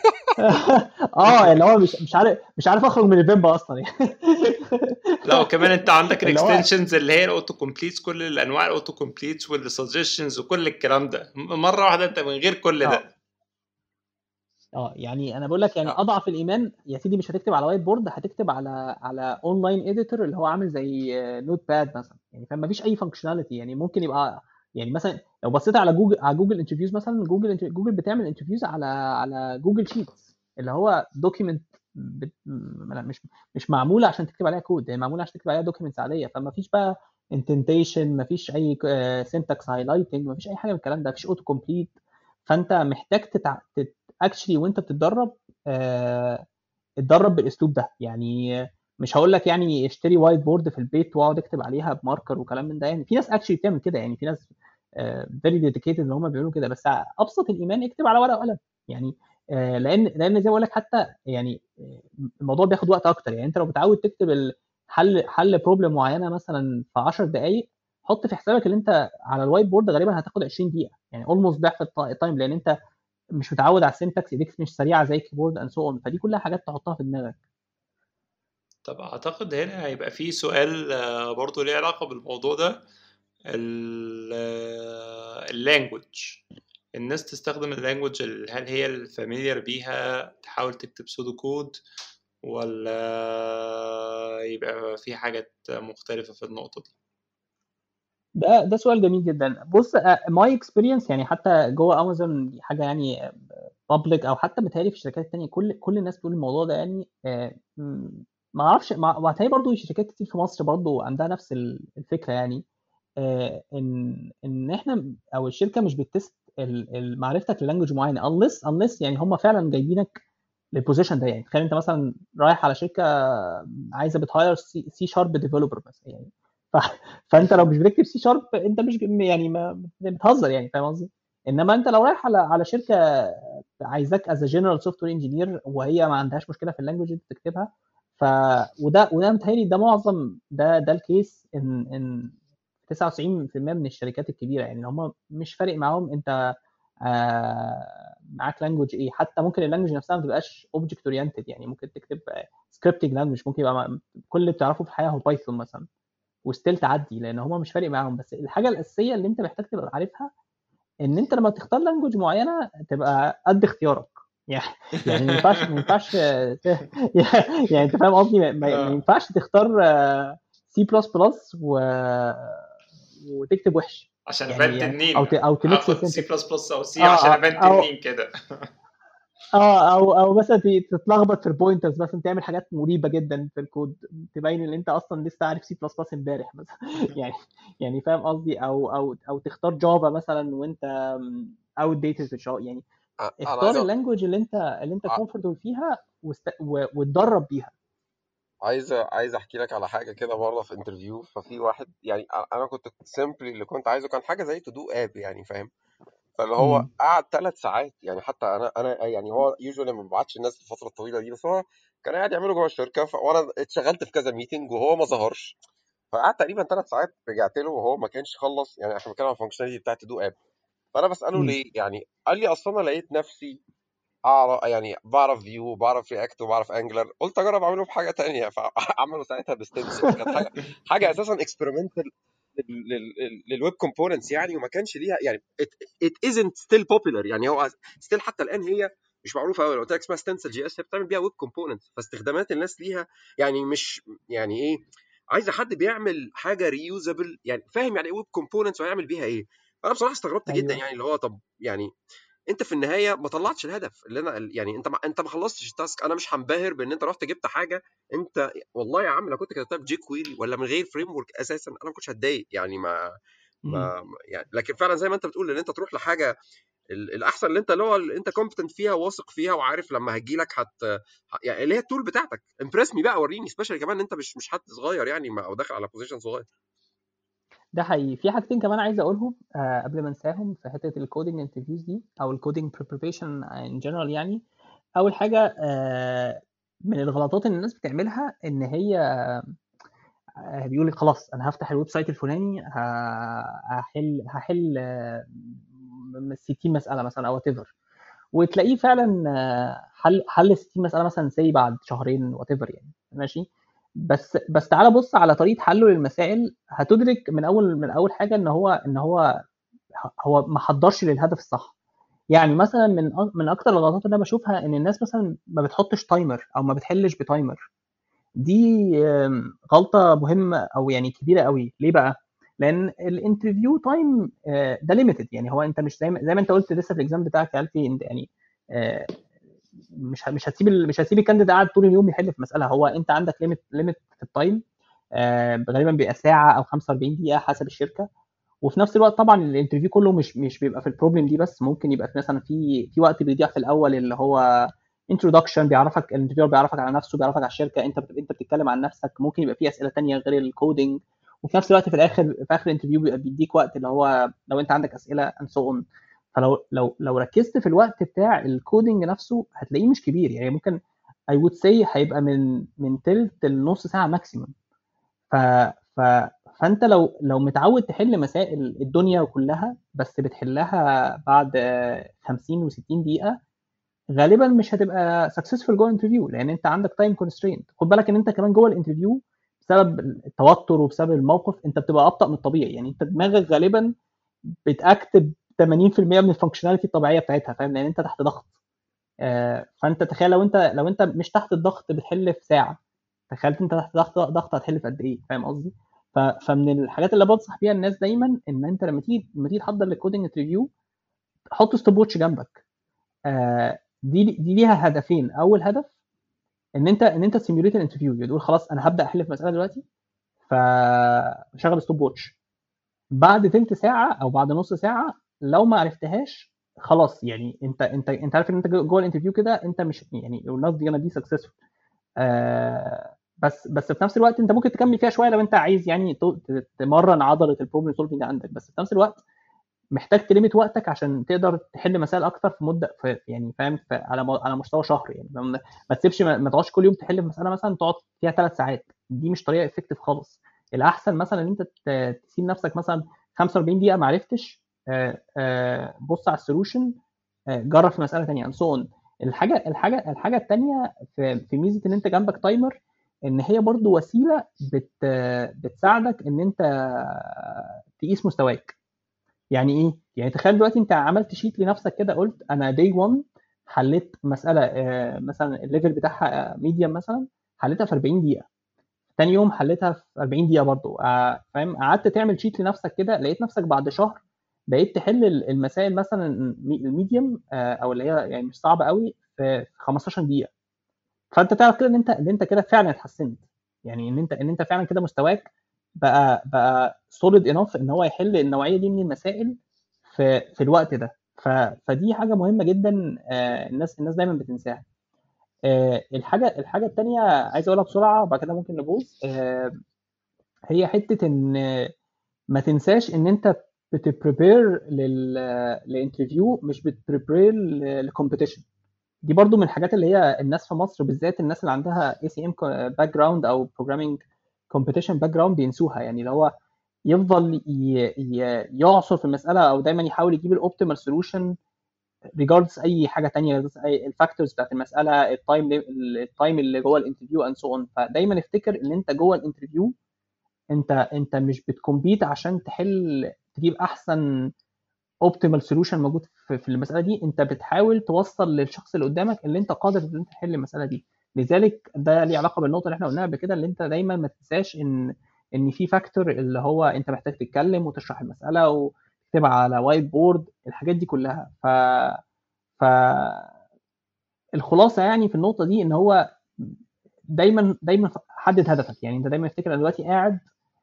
اه اللي هو مش مش عارف مش عارف اخرج من الفيمبا اصلا يعني. لا وكمان انت عندك اللي هو الاكستنشنز اللي هي الاوتو كومبليتس، كل الانواع الاوتو كومبليتس والسجشنز وكل الكلام ده م- مره واحده انت من غير كل اه ده. اه يعني انا بقول لك، يعني آه، اضعف الايمان يا سيدي مش هتكتب على وايت بورد، هتكتب على على اونلاين اديتور اللي هو عامل زي نوت باد مثلا. يعني فما فيش اي فانكشناليتي. يعني ممكن يبقى، يعني مثلا لو بصيت على جوجل على جوجل انترفيوز مثلا، جوجل جوجل بتعمل انترفيوز على على جوجل شيتس، اللي هو دوكيمنت مش مش معموله عشان تكتب عليها كود، هي معموله عشان تكتب عليها دوكيمنتس عاديه. فما فيش بقى انتنتيشن، ما فيش اي سنتكس هايلايتنج، ما فيش اي حاجه من الكلام ده، ما فيش اوتو كومبليت. فانت محتاج تتع... اكشلي وانت بتتدرب، آه، اتدرب بالاسلوب ده. يعني آه، مش هقول لك يعني اشتري وايت بورد في البيت واقعد اكتب عليها بماركر وكلام من ده. يعني في ناس اكشلي بتعمل كده، يعني في ناس فيري ديديكيتد ان هم بيعملوا كده. بس ابسط الايمان اكتب على ورقه وقلم. يعني آه، لان لان زي ما بقول لك، حتى يعني آه، الموضوع بياخد وقت اكتر. يعني انت لو متعود تكتب ال- حل حل بروبلم معينه مثلا في عشر دقائق، حط في حسابك ان انت على الوايت بورد غالبا هتاخد عشرين دقيقه، يعني اولموست ضعف الت- التايم، لان انت مش متعود على السنتكس، ايديك مش سريعه زي الكيبورد اند سو اون. فدي كلها حاجات تحطها في دماغك. طب اعتقد هنا هيبقى في سؤال آه، برضو ليه علاقه بالموضوع ده، اللانجوج. الناس تستخدم اللانجوج هل هي الفاميليار بيها تحاول تكتب سودو كود، ولا يبقى في حاجات مختلفة في النقطة دي؟ ده ده سؤال جميل جدا. بص، ماي اكسبيرينس يعني حتى جوه امازون، دي حاجه يعني بابليك، او حتى متهيألي في الشركات التانيه، كل كل الناس بتقول الموضوع ده. يعني آه، م- ما اعرفش، ما- وهتلاقي برضو شركات كتير في مصر برضو عندها نفس ال- الفكره. يعني آه، ان ان احنا او الشركه مش بتست ال- ال- معرفتك للانجوج معين unless unless يعني هم فعلا جايبينك للبوزيشن ده. يعني تخيل انت مثلا رايح على شركه عايزه بتهاير سي شارب ديفلوبر مثلا، يعني ف... فانت لو مش بتكتب سي شارب انت مش يعني ما بتهزر، يعني فاهم قصدي. انما انت لو رايح على على شركه عايزاك از جنرال سوفت وير انجينير، وهي ما عندهاش مشكله في اللانجوج اللي بتكتبها، ف وده وده متهيألي ده معظم ده ده الكيس ان ان تسعة وتسعين في المية من الشركات الكبيره، يعني هم مش فارق معاهم انت آه، معاك لانجوج ايه. حتى ممكن اللانجوج نفسها ما تبقاش اوبجكت اورينتد، يعني ممكن تكتب سكريبتنج لانجوج، ممكن يبقى مع- كل اللي بتعرفه في الحياه هو بايثون مثلا، وستيل تعدي، لان هم مش فارق معاهم. بس الحاجه الاساسيه اللي انت محتاج تبقى عارفها، ان انت لما تختار لانجوج معينه تبقى قد اختيارك. يعني يعني ما ينفعش ما ينفعش يعني انت فاهم قصدي، ما ما- ما اه ينفعش تختار سي بلس بلس وتكتب وحش. عشان ابان يعني يعني او تنين ت... او تميكس هاخد سي السنتكس. بلس بلس او سي اه عشان اه ابان او تنين كده. اه او او مثلا ت- تتلخبط في البوينترز، مثلا تعمل حاجات مريبه جدا في الكود تبين ان انت اصلا لسه عارف سي بلس بلس امبارح مثلا. يعني يعني فاهم قصدي، او او او تختار جافا مثلا وانت اوت ديتد في الجافا يعني. أ- انا اختار عايز أ- اللانجوج اللي انت اللي انت ع- كومفورتبل فيها واست... و... واتدرب بيها. عايز عايز احكي لك على حاجه كده مره في انترفيو. ففي واحد يعني أ- انا كنت سيمبلي اللي كنت عايزه كان حاجه زي تو دو اب يعني فاهم. فاللي هو امم قعد ثلاث ساعات يعني. حتى انا انا يعني هو يوجوالي ما ببعتش الناس الفتره الطويله دي، بس هو كان قاعد يعمله جوه الشركه. ف... وانا اتشغلت في كذا ميتنج وهو ما ظهرش. فقعدت تقريبا ثلاث ساعات رجعت له وهو ما كانش خلص. يعني احنا بنتكلم عن الفانكشناليتي بتاعت تو دو اب. فانا بساله امم ليه يعني. قال لي اصل انا لقيت نفسي اعرف يعني بعرف فيو وبعرف رياكت وبعرف انجلر، قلت اجرب اعمله بحاجه تانية. فعملوا ساعتها بستنسل. كانت حاجه حاجه اساسا اكسبيرمنتال للويب كومبوننتس يعني. وما كانش ليها يعني ات ازنت ستيل بوبيلر يعني. هو ستيل حتى الان هي مش معروفه قوي. لو قلت لك اسمها ستنسل جي اس هي بتعمل بيها ويب كومبوننتس. فاستخدامات الناس ليها يعني مش يعني ايه. عايزه حد بيعمل حاجه ريوزابل يعني فاهم يعني ايه ويب كومبوننتس وهيعمل بيها ايه. انا بصراحه استغربت جدا ايوه يعني اللي هو طب يعني انت في النهايه ما طلعتش الهدف اللي انا يعني. انت ما انت ما خلصتش التاسك. انا مش هنبهر بان انت رحت جبت حاجه. انت والله يا عم لو كنت كتبتها بجي كويري ولا من غير فريم ورك اساسا انا ما كنتش هتضايق يعني. ما امم ما يعني لكن فعلا زي ما انت بتقول ان انت تروح لحاجه ال- الاحسن اللي انت اللي هو اللي انت كومبتنت فيها واثق فيها وعارف لما هتجي لك هت ه- يعني اللي هي التول بتاعتك. امبرس مي بقى وريني سبيشال كمان ان انت مش مش حد صغير يعني ما- او داخل على بوزيشن صغير. ده حقيقي. في حاجتين كمان عايز اقولهم آه قبل ما انساهم في حته الكودينج انترفيوز دي او الكودينج بريبريشن ان جنرال يعني. اول حاجه آه من الغلطات اللي الناس بتعملها ان هي آه بيقول لك خلاص انا هفتح الويب سايت الفلاني ه- هحل هحل آه، م- ستين مساله مثلا او وات ايفر، وتلاقيه فعلا آه، حل حل ستين مساله مثلا زي بعد شهرين وات ايفر يعني ماشي. بس بس تعالى بص على طريقه حله للمسائل هتدرك من اول من اول حاجه ان هو ان هو هو ما حضرش للهدف الصح. يعني مثلا من أ- من اكتر الغلطات اللي انا بشوفها ان الناس مثلا ما بتحطش تايمر او ما بتحلش بتايمر. دي آم، غلطه مهمه او يعني كبيره قوي. ليه بقى؟ لان الانترفيو تايم ده ليميتد يعني. هو انت مش زي ما زي ما انت قلت لسه في الاكزام بتاعك يا الفي انت يعني آه، مش ه- مش هتسيب ال- مش هتسيب الكانديد قاعد طول اليوم يحل في مساله. هو انت عندك ليميت ليميت في التايم آه، غالبا بيبقى ساعه او خمسة وأربعين دقيقه حسب الشركه. وفي نفس الوقت طبعا الانترفيو كله مش مش بيبقى في البروبلم دي بس، ممكن يبقى في مثلا في في وقت بيضيع في الاول اللي هو انتروداكشن بيعرفك الانترفيور بيعرفك على نفسه بيعرفك على الشركه انت بت- انت بتتكلم عن نفسك. ممكن يبقى في اسئله تانية غير الكودينج. وفي نفس الوقت في الاخر في اخر الانترفيو بيبقى بيديك وقت اللي هو لو انت عندك اسئله and so on. فلو لو لو ركزت في الوقت بتاع الكودينج نفسه هتلاقيه مش كبير يعني. ممكن I would say هيبقى من من تلت لنص ساعه ماكسيمم. ف... ف... فانت لو لو متعود تحل مسائل الدنيا كلها بس بتحلها بعد آه، خمسين و60 دقيقة، غالبا مش هتبقى successful جوه الانترفيو لان انت عندك تايم كونسترينت. خد بالك ان انت كمان جوه الانترفيو بسبب التوتر وبسبب الموقف انت بتبقى ابطأ من الطبيعي يعني. انت دماغك غالبا بتاكتب ثمانين في المية من الفانكشناليتي الطبيعيه بتاعتها فاهم، لان انت تحت ضغط. آه، فانت تخيل لو انت لو انت مش تحت الضغط بتحل في ساعه، تخيلت انت تحت ضغط ضغط هتحل في قد ايه فاهم قصدي. ف- فمن الحاجات اللي بنصح بيها الناس دايما ان انت لما تيجي لما تيجي تحضر للكودنج ريفيو حط ستوب ووتش جنبك. آه، دي دي ليها هدفين. اول هدف ان انت ان انت سيميوليت الانترفيو تقول خلاص انا هبدا احل في مساله دلوقتي فشغل ستوب ووتش. بعد تلت ساعه او بعد نص ساعه لو ما عرفتهاش خلاص يعني انت انت انت عارف ان انت جوه الانترفيو كده انت مش يعني you're not gonna be successful. آه بس بس في نفس الوقت انت ممكن تكمل فيها شويه لو انت عايز يعني ت- ت- تمرن عضله البروبلم سولفنج عندك. بس في نفس الوقت محتاج تليمت وقتك عشان تقدر تحل مسائل اكتر في مده في يعني فاهم في على م- على مستوى شهر يعني. ما ما تسيبش ما ما تقعدش كل يوم تحل في مساله مثلا تقعد فيها ثلاث ساعات. دي مش طريقه افكتيف خالص. الاحسن مثلا ان انت ت- تسيب نفسك مثلا خمسة وأربعين دقيقه ما عرفتش آه، آه، بص على السولوشن آه، جرب في مساله ثانيه and so on. الحاجه الحاجه الحاجه الثانيه في في ميزه ان انت جنبك تايمر ان هي برضو وسيله بت بتساعدك ان انت تقيس مستواك. يعني ايه؟ يعني تخيل دلوقتي انت عملت شيت لنفسك كده قلت انا داي واحد حليت مساله آه، مثلا الليفل بتاعها ميديم مثلا حليتها في أربعين دقيقه. تاني يوم حليتها في أربعين دقيقه برضو آه، فاهم. قعدت تعمل شيت لنفسك كده لقيت نفسك بعد شهر بقيت تحل المسائل مثلا الميديم آه، او اللي هي يعني مش صعبه قوي في في خمستاشر دقيقه. فانت تعرف كده ان انت ان انت كده فعلا اتحسنت، يعني ان انت ان انت فعلا كده مستواك بقى بقى solid enough ان هو يحل النوعيه دي من المسائل في في الوقت ده. ف فدي حاجه مهمه جدا، آه، الناس الناس دايما بتنساها. آه، الحاجه الحاجه الثانيه عايز اقولها بسرعه وبعد كده ممكن نبوظ. آه، هي حته ان ما تنساش ان انت بتبريبير لل للانترفيو، مش بتبريبير للكومبيتيشن. دي برضو من الحاجات اللي هي الناس في مصر بالذات، الناس اللي عندها اي سي ام باك جراوند او بروجرامينج كومبيتيشن باك جراوند بينسوها، يعني اللي هو يفضل ي- ي- يعصر في المساله او دايما يحاول يجيب الاوبتيمال سولوشن ريجاردز اي حاجه ثانيه، الفاكتورز بتاعت المساله، التايم التايم اللي جوه الانترفيو اند سو اون. فدايما افتكر ان انت جوه الانترفيو انت انت مش بتكمبيت عشان تحل تجيب احسن اوبتيمال سولوشن موجود في, في المساله دي، انت بتحاول توصل للشخص اللي قدامك اللي انت قادر ان انت تحل المساله دي. لذلك ده ليه علاقه بالنقطه اللي احنا قلناها قبل كده، اللي انت دايما ما تنساش ان ان في فاكتور اللي هو انت محتاج تتكلم وتشرح المساله وتكتبها على وايت بورد، الحاجات دي كلها. ف ف الخلاصه يعني في النقطه دي ان هو دايما دايما حدد هدفك. يعني انت دايما افتكر انا دلوقتي قاعد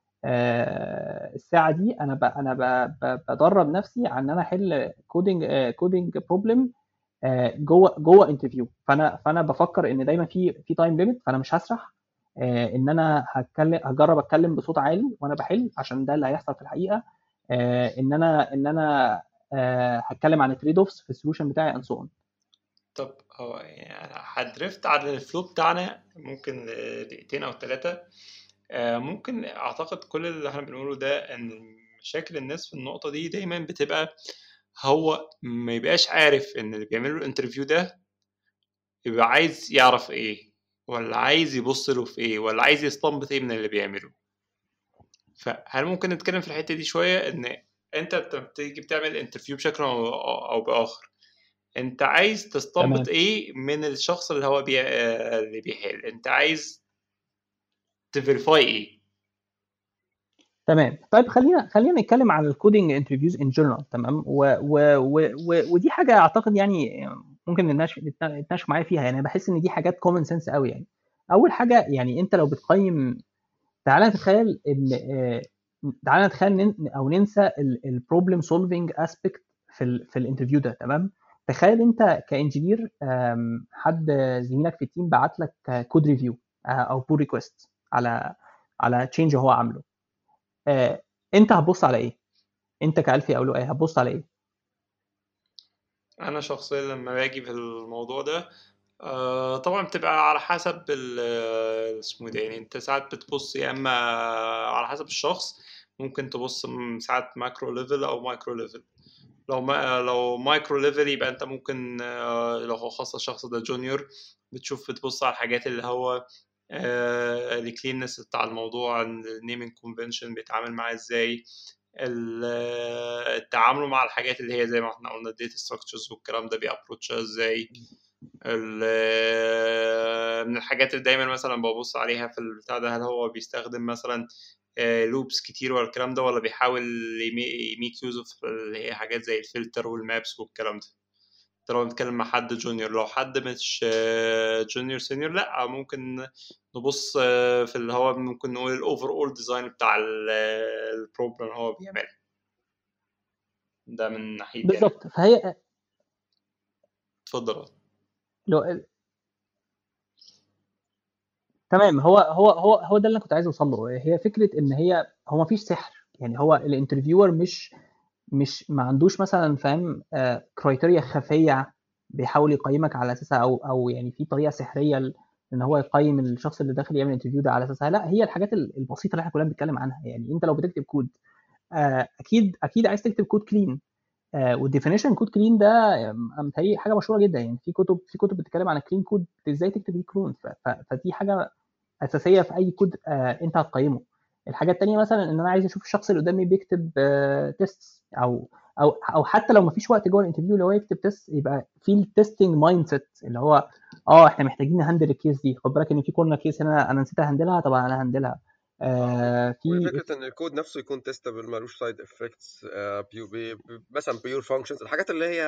آه، الساعه دي انا ب... انا ب... ب... بدرب نفسي على ان انا احل كودنج كودنج بروبلم جوه جوه انترفيو. فانا فانا بفكر ان دايما في في تايم ليميت، فانا مش هسرح. آه، ان انا هتكلم هجرب اتكلم بصوت عالي وانا بحل عشان ده اللي هيحصل في الحقيقه. آه، ان انا ان انا آه، هتكلم عن التريد اوفس في السولوشن بتاعي اند سو اون. طب هو يعني هدرفت على الفلو بتاعنا ممكن دقيقتين او ثلاثة. ممكن اعتقد كل اللي احنا بنقوله ده ان مشاكل الناس في النقطة دي دايما بتبقى هو ما يبقاش عارف ان اللي بيعمله الانترفيو ده يبقى عايز يعرف ايه، ولا عايز يبص له في ايه، ولا عايز يستنبط ايه من اللي بيعمله. فهل ممكن نتكلم في الحتة دي شوية؟ ان انت بتيجي بتعمل انترفيو بشكل او أو باخر، انت عايز تستنبط تمام ايه من الشخص اللي هو بي... اللي بيحل؟ انت عايز تفيريفاي ايه؟ تمام. طيب خلينا خلينا نتكلم عن الكودينج انترفيوز ان جنرال. تمام. و و و و ودي حاجه اعتقد يعني ممكن نتناقش نتناقش معايا فيها. يعني بحس ان دي حاجات كومن سنس قوي. يعني اول حاجه، يعني انت لو بتقيم، تعالى نتخيل ان آه، تعالى نتخيل نن- او ننسى البروبلم سولفنج اسبيكت في ال في الانترفيو ده. تمام. تخيل انت كانجينير، آم، حد زميلك في التيم بعت لك كود ريفيو او بول ريكويست على على تشينج هو عامله. آه، انت هتبص على ايه؟ انت كألفي او لؤي هتبص على ايه؟ انا شخصيا لما باجي في الموضوع ده آه طبعا بتبقى على حسب ال- اسمه ده. يعني انت ساعات بتبص يا اما على حسب الشخص، ممكن تبص م- ساعات ماكرو ليفل او مايكرو ليفل. لو ما لو مايكرو ليفل يبقى انت ممكن آه لو هو خاصة الشخص ده جونيور، بتشوف بتبص على الحاجات اللي هو آه الكلينس بتاع الموضوع، النيمينج كونفنشن بيتعامل معاه ازاي، ال- التعامل مع الحاجات اللي هي زي ما احنا قلنا الداتا ستراكشرز والكلام ده بيابروتشها ازاي. ال- من الحاجات اللي دايما مثلا ببص عليها في البتاع ده، هل هو بيستخدم مثلا لوبس كتير ولا الكلام ده، ولا بيحاول يميك يوز اوف اللي هي حاجات زي الفلتر والمابس والكلام ده. انت لو بنتكلم مع حد جونيور، لو حد مش جونيور سينيور، لا ممكن نبص آه، في اللي هو ممكن نقول الاوفر اول ديزاين بتاع البروبلم اللي هو بيعملها. ده من ناحيتي يعني. بالظبط. فهي اتفضل. لو تمام، هو هو هو هو ده اللي انا كنت عايز اوصل له. هي فكره ان هي هو ما فيش سحر. يعني هو الانترفيور مش مش ما عندوش مثلا فاهم كرايتيريا خفيه بيحاول يقيمك على اساسها، او او يعني في طريقه سحريه ل- ان هو يقيم الشخص اللي داخل يعمل انترفيو ده على اساسها. لا، هي الحاجات ال- البسيطه اللي احنا كلنا بنتكلم عنها. يعني انت لو بتكتب كود، آه، اكيد اكيد عايز تكتب كود كلين. والديفينيشن كود كلين ده آم، متهيألي حاجه مشهوره جدا. يعني في كتب في كتب بتتكلم عن الكلين كود، ازاي تكتب بيه كلون. ف- ف- فدي حاجه اساسيه في اي كود آه، انت هتقيمه. الحاجه التانيه مثلا ان انا عايز اشوف الشخص اللي قدامي بيكتب تيست، او او او حتى لو مفيش وقت جوه الانترفيو اللي هو يكتب تيست، يبقى في التستنج مايند سيت اللي هو اه احنا محتاجين نهندل الكيس دي. خد بالك ان في كورنر كيس هنا انا نسيت اهندلها، طبعا انا هندلها. آه في وفكره ان الكود نفسه يكون تيستبل، ملوش سايد افكتس، مثلا بيور فانكشنز، الحاجات اللي هي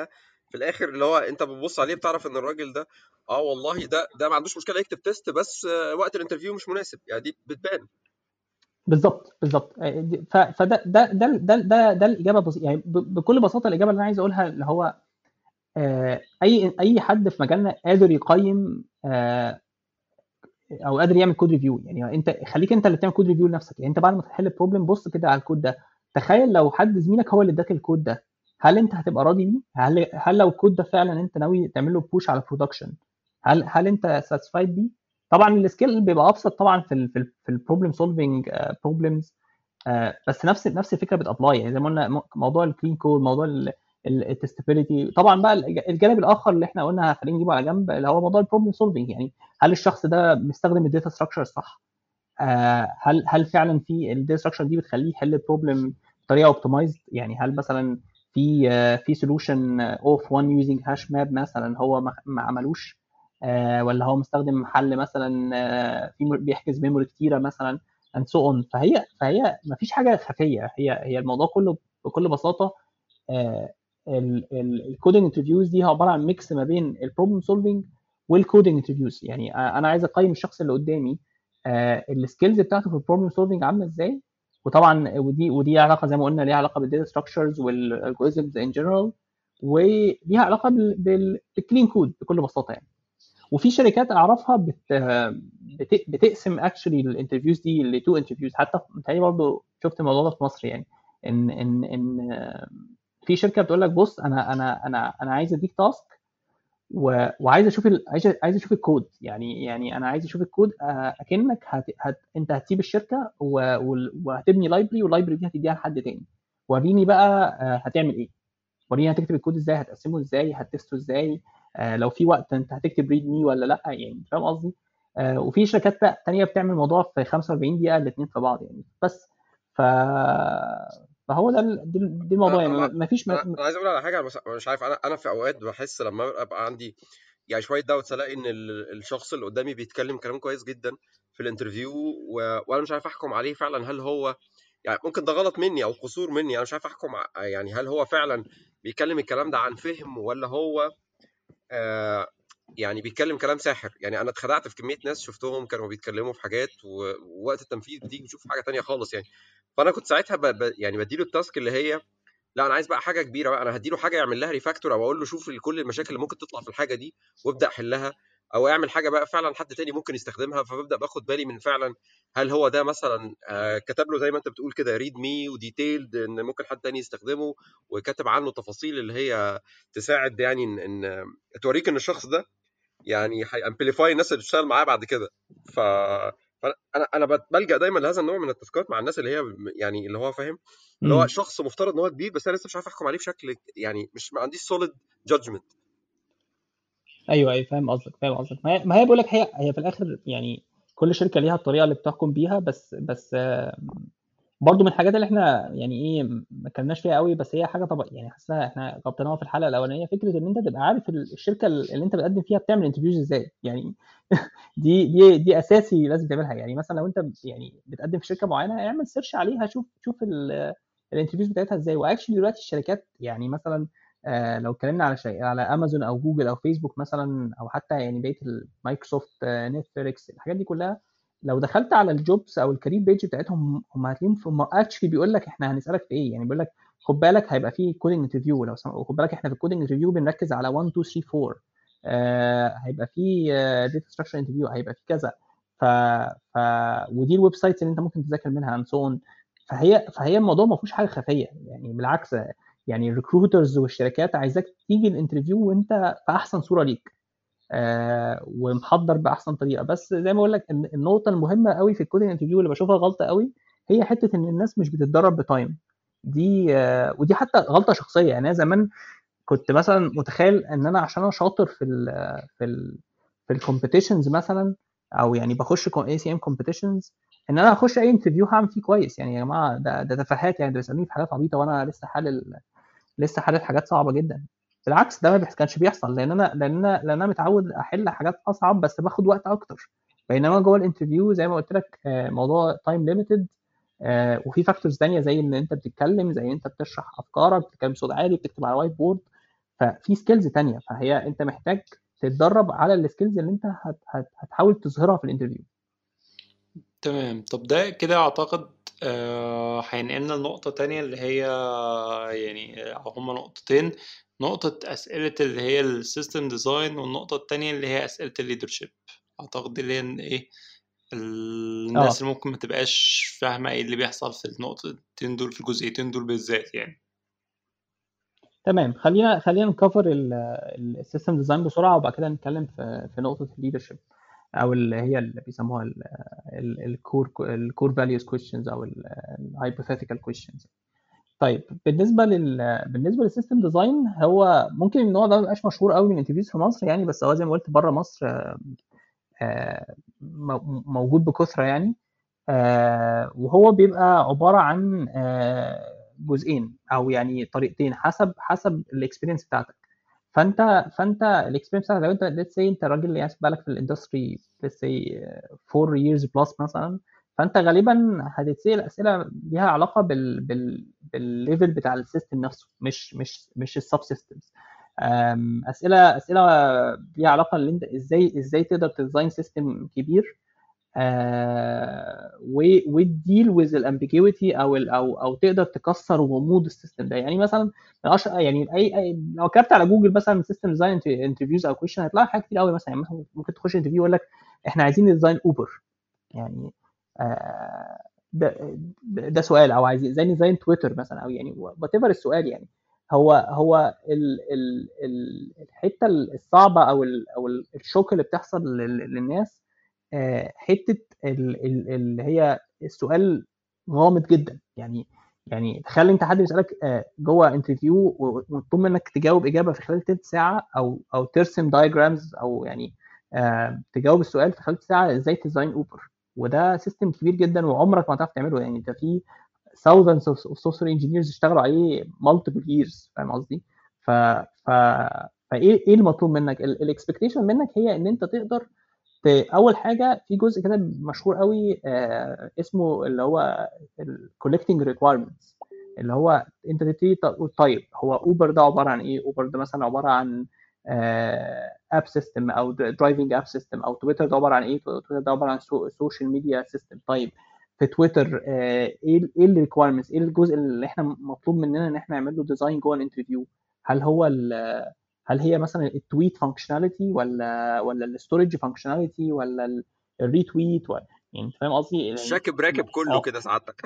في الاخر اللي هو انت بتبص عليه بتعرف ان الراجل ده اه والله ده ده ما عندوش مشكله يكتب تيست، بس آه، وقت الانترفيو مش مناسب، يعني دي بتبان. بالظبط بالظبط. ف- فده ده ده ده ده, ده الاجابه بس يعني ب- بكل بساطه الاجابه اللي انا عايز اقولها اللي هو آه، اي اي حد في مجالنا قادر يقيم آه، او قادر يعمل كود ريفيو. يعني انت خليك انت اللي تعمل كود ريفيو لنفسك. يعني انت بعد ما تحل البروبلم بص كده على الكود ده، تخيل لو حد زميلك هو اللي اداك الكود ده، هل انت هتبقى راضي بيه؟ هل هل لو الكود ده فعلا انت ناوي تعمل له بوش على برودكشن، هل هل انت ساتسفايد بيه؟ طبعا السكيل بيبقى ابسط طبعا في ال في ال في البروبلم سولفنج بروبلمز، بس نفس نفس الفكره بتابلاي. يعني زي ما قلنا م- موضوع الكلين كود، موضوع التستابيليتي. طبعا بقى الج- الجانب الاخر اللي احنا قلنا خلينا نجيبه على جنب اللي هو موضوع البروبلم سولفنج. يعني هل الشخص ده مستخدم الداتا ستراكشر صح؟ آه، هل هل فعلا في الداتا ستراكشر دي بتخليه يحل البروبلم بطريقه اوبتمايزد؟ يعني هل مثلا في آه، في سولوشن اوف وان يوزنج هاش ماب مثلا هو ما ما عملوش، آه، ولا هو مستخدم حل مثلا آه، في بيحجز ميموري كتيره مثلا and so on. فهي فهي ما فيش حاجه خفيه، هي هي الموضوع كله بكل بساطه. الكودنج انترفيوز دي عباره عن ميكس ما بين البروبلم سولفنج والكودنج انترفيوز. يعني آه، انا عايز اقيم الشخص اللي قدامي السكيلز بتاعته في البروبلم سولفنج عامله ازاي. وطبعا ودي ودي علاقه زي ما قلنا ليها علاقه بالداتا ستراكشرز والالجوريزمز ان جنرال، وليها علاقه بالكلين كود بكل بساطه يعني. وفي شركات اعرفها بت بت بتقسم اكشلي الانترفيوز دي لتو انترفيوز. حتى متهيألي برضه شفت الموضوع ده في مصر. يعني ان ان ان في شركه بتقول لك بص انا انا انا انا عايز اديك تاسك و... وعايز اشوف ال... عايز عايز اشوف الكود. يعني يعني انا عايز اشوف الكود آه، اكنك هت... هت... انت هتسيب الشركه و... وال- وهتبني لايبرري، واللايبرري دي هتديها لحد تاني. وريني بقى آه، هتعمل ايه، وريني هتكتب الكود ازاي، هتقسمه ازاي، هتستو ازاي، آه، لو في وقت انت هتكتب ريد مي ولا لا. يعني فاهم قصدي. آه، وفي شركات بقى تانية بتعمل الموضوع في خمسة وأربعين دقيقه الاثنين في بعض يعني. بس ف فهو ده ال- دي دي الموضوع. انا يعني انا ما ما فيش انا ما... أنا عايز اقول على حاجه، بس مش عارف، انا انا في اوقات بحس لما ابقى عندي يعني شويه داوتس، الاقي ان ال- الشخص اللي قدامي بيتكلم كلام كويس جدا في الانترفيو، و... وانا مش عارف احكم عليه فعلا، هل هو يعني ممكن ده غلط مني او قصور مني، انا مش عارف احكم ع- يعني هل هو فعلا بيتكلم الكلام ده عن فهم، ولا هو آه يعني بيتكلم كلام ساحر. يعني انا اتخدعت في كميه ناس شفتهم كانوا بيتكلموا في حاجات، و- ووقت التنفيذ بتيجي بتشوف حاجه تانية خالص يعني. فانا كنت ساعتها ب... ب... يعني بديله التاسك اللي هي لا، انا عايز بقى حاجه كبيره بقى، انا هديله حاجه يعمل لها ريفاكتور، او اقول له شوف كل المشاكل اللي ممكن تطلع في الحاجه دي وابدا حلها، او اعمل حاجه بقى فعلا حد تاني ممكن يستخدمها. فببدا باخد بالي من فعلا هل هو ده مثلا آه، كتب له زي ما انت بتقول كده ريد مي وديتيلد ان ممكن حد تاني يستخدمه، وكاتب عنه تفاصيل اللي هي تساعد يعني ان, إن توريك ان الشخص ده يعني هيامبليفاي الناس اللي بتشتغل معاه بعد كده. ف فانا انا بت- بلجأ دايما لهذا النوع من التاسكات مع الناس اللي هي يعني اللي هو فاهم، اللي هو مم. شخص مفترض ان هو كبير، بس انا لسه مش عارف احكم عليه بشكل يعني مش ما عنديش سوليد جادجمنت. ايوه ايوه فاهم قصدك فاهم قصدك. ما هي ما هي بقول لك هي هي في الاخر يعني كل شركه ليها الطريقه اللي بتحكم بيها. بس بس آه، برضو من الحاجات اللي احنا يعني ايه ما اتكلمناش فيها قوي، بس هي حاجه طبعا يعني حاسسها احنا غطيناها في الحلقه الاولانيه، فكره ان انت تبقى عارف ال- الشركه اللي انت بتقدم فيها بتعمل انترفيوز ازاي يعني. دي دي دي اساسي لازم تعملها. يعني مثلا لو انت ب- يعني بتقدم في شركه معينه اعمل سيرش عليها، شوف شوف الانترفيوز بتاعتها ازاي. واكشلي دلوقتي الشركات يعني مثلا آه، لو اتكلمنا على شيء على امازون او جوجل او فيسبوك مثلا، او حتى يعني بقيه المايكروسوفت آه، نتفليكس الحاجات دي كلها، لو دخلت على الجوبس او الكارير بيج بتاعتهم هم هتلاقيهم في اكشلي بيقول لك احنا هنسالك في ايه. يعني بيقول لك خد بالك هيبقى في كودنج انترفيو، لو سم... خد بالك احنا في الكودنج انترفيو بنركز على واحد اتنين تلاته اربعه، آه هيبقى في داتا ستراكشر انترفيو، هيبقى في كذا. ف... ف ودي الويب سايتس اللي انت ممكن تذاكر منها اند سو اون. فهي فهي الموضوع ما فيهوش حاجه خفيه يعني، بالعكس. يعني الريكروترز والشركات عايزاك تيجي الانترفيو وانت في احسن صوره ليك آه ومحضر باحسن طريقه. بس زي ما بقول لك إن النقطه المهمه قوي في الكودنج انترفيو اللي بشوفها غلطه قوي هي حته ان الناس مش بتتدرب بتايم. دي آه ودي حتى غلطه شخصيه. يعني انا زمان كنت مثلا متخيل ان انا عشان انا شاطر في ال في ال في الكومبيتيشنز مثلا، او يعني بخش اي سي ام كومبيتيشنز، ان انا هخش اي انترفيو هعمل فيه كويس. يعني يا جماعه ده ده تفاهات، يعني ده بيسالوني في حاجات عبيطه وانا لسه حالل لسه حالل حاجات صعبه جدا. بالعكس ده ما بيحس- كانش بيحصل، لان انا لان انا لان انا متعود احل حاجات اصعب بس باخد وقت اكتر. بينما جوه الانترفيو زي ما قلت لك آه، موضوع تايم ليميتد، وفي فاكتورز ثانيه زي ان انت بتتكلم، زي ان انت بتشرح افكارك، بتتكلم بصوت عالي، بتكتب على وايت بورد. ففي سكيلز تانية، فهي انت محتاج تتدرب على السكيلز اللي انت هت هت هتحاول تظهرها في الانترفيو. تمام. طب ده كده اعتقد آه، هينقلنا لنقطة تانية اللي هي يعني هما نقطتين، نقطة أسئلة اللي هي السيستم ديزاين، والنقطة التانية اللي هي أسئلة الليدرشيب. أعتقد دي اللي هي إيه الناس اه اللي ممكن ما تبقاش فاهمة إيه اللي بيحصل في النقطتين دول، في الجزئيتين دول بالذات يعني. تمام، خلينا خلينا نكفر السيستم ديزاين بسرعه، وبعد كده نتكلم في في نقطه الليدرشيب، او اللي هي اللي بيسموها الكور الكور فاليوز كويشنز او الهايبوثيتيكال كويشنز. طيب بالنسبه لل بالنسبه للسيستم ديزاين، هو ممكن النوع ده ما يبقاش مشهور قوي من الانترفيوز في مصر يعني، بس هو زي ما قلت بره مصر آه، مو- موجود بكثره يعني. آه، وهو بيبقى عباره عن آه، جزئين او يعني طريقتين حسب حسب الاكسبيرينس بتاعتك. فانت فانت الاكسبيرينس بتاعتك، لو انت ليتس سي انت راجل يعني بالك في الاندستري ليتس سي فور years بلس مثلا، فانت غالبا هتتسال اسئله ليها علاقه بال بال بالليفل بتاع السيستم نفسه، مش مش مش السب سيستمز. اسئله اسئله ليها علاقه ان انت ازاي ازاي تقدر تديزاين سيستم كبير آه وتديل ويز الامبيجويتي او ال او او تقدر تكسر غموض السيستم ده. يعني مثلا من أشهر يعني اي, أي لو كتبت على جوجل مثلا سيستم ديزاين انترفيوز او كويشن، هتلاقي حاجات كتير قوي. مثلا يعني مثلا ممكن تخش انترفيو يقول لك احنا عايزين نديزاين اوبر يعني، آه ده ده سؤال، او عايزين زي ديزاين تويتر مثلا، او يعني وات ايفر السؤال يعني. هو هو ال ال ال الحته الصعبه او ال او الشوك اللي بتحصل لل- للناس، آه، حته ال- ال- اللي هي السؤال غامض جدا يعني. يعني تخيل انت حد بيسالك آه، جوه انترفيو ومطلوب منك تجاوب اجابه في خلال تلت ساعه، او او ترسم دايجرامز، او يعني آه، تجاوب السؤال في خلال تلت ساعه ازاي تديزاين اوبر. وده سيستم كبير جدا وعمرك ما هتعرف تعمله يعني. انت في thousands of of software engineers اشتغلوا عليه multiple years، فاهم قصدي؟ ف ف فايه ايه المطلوب منك؟ الاكسبكتيشن منك هي ان انت تقدر ت- اول حاجه في جزء كده مشهور قوي آه اسمه اللي هو الكولكتنج ريكويرمنتس، اللي هو انت تبتدي تقول طيب هو اوبر ده عباره عن ايه؟ اوبر ده مثلا عباره عن اب سيستم او درايفنج اب سيستم، او تويتر ده عباره عن ايه؟ تويتر ده عباره عن سوشيال ميديا سيستم. طيب في تويتر آه، ايه ايه الريكويرمنتس؟ ايه الجزء اللي احنا مطلوب مننا ان احنا نعمل له ديزاين جوه الانترفيو؟ هل هو ال- هل هي مثلا التويت فانكشناليتي، ولا ولا الستورج فانكشناليتي، ولا الريتويت، يعني فاهم قصدي يعني؟ الشاكب راكب كله اه كده سعادتك.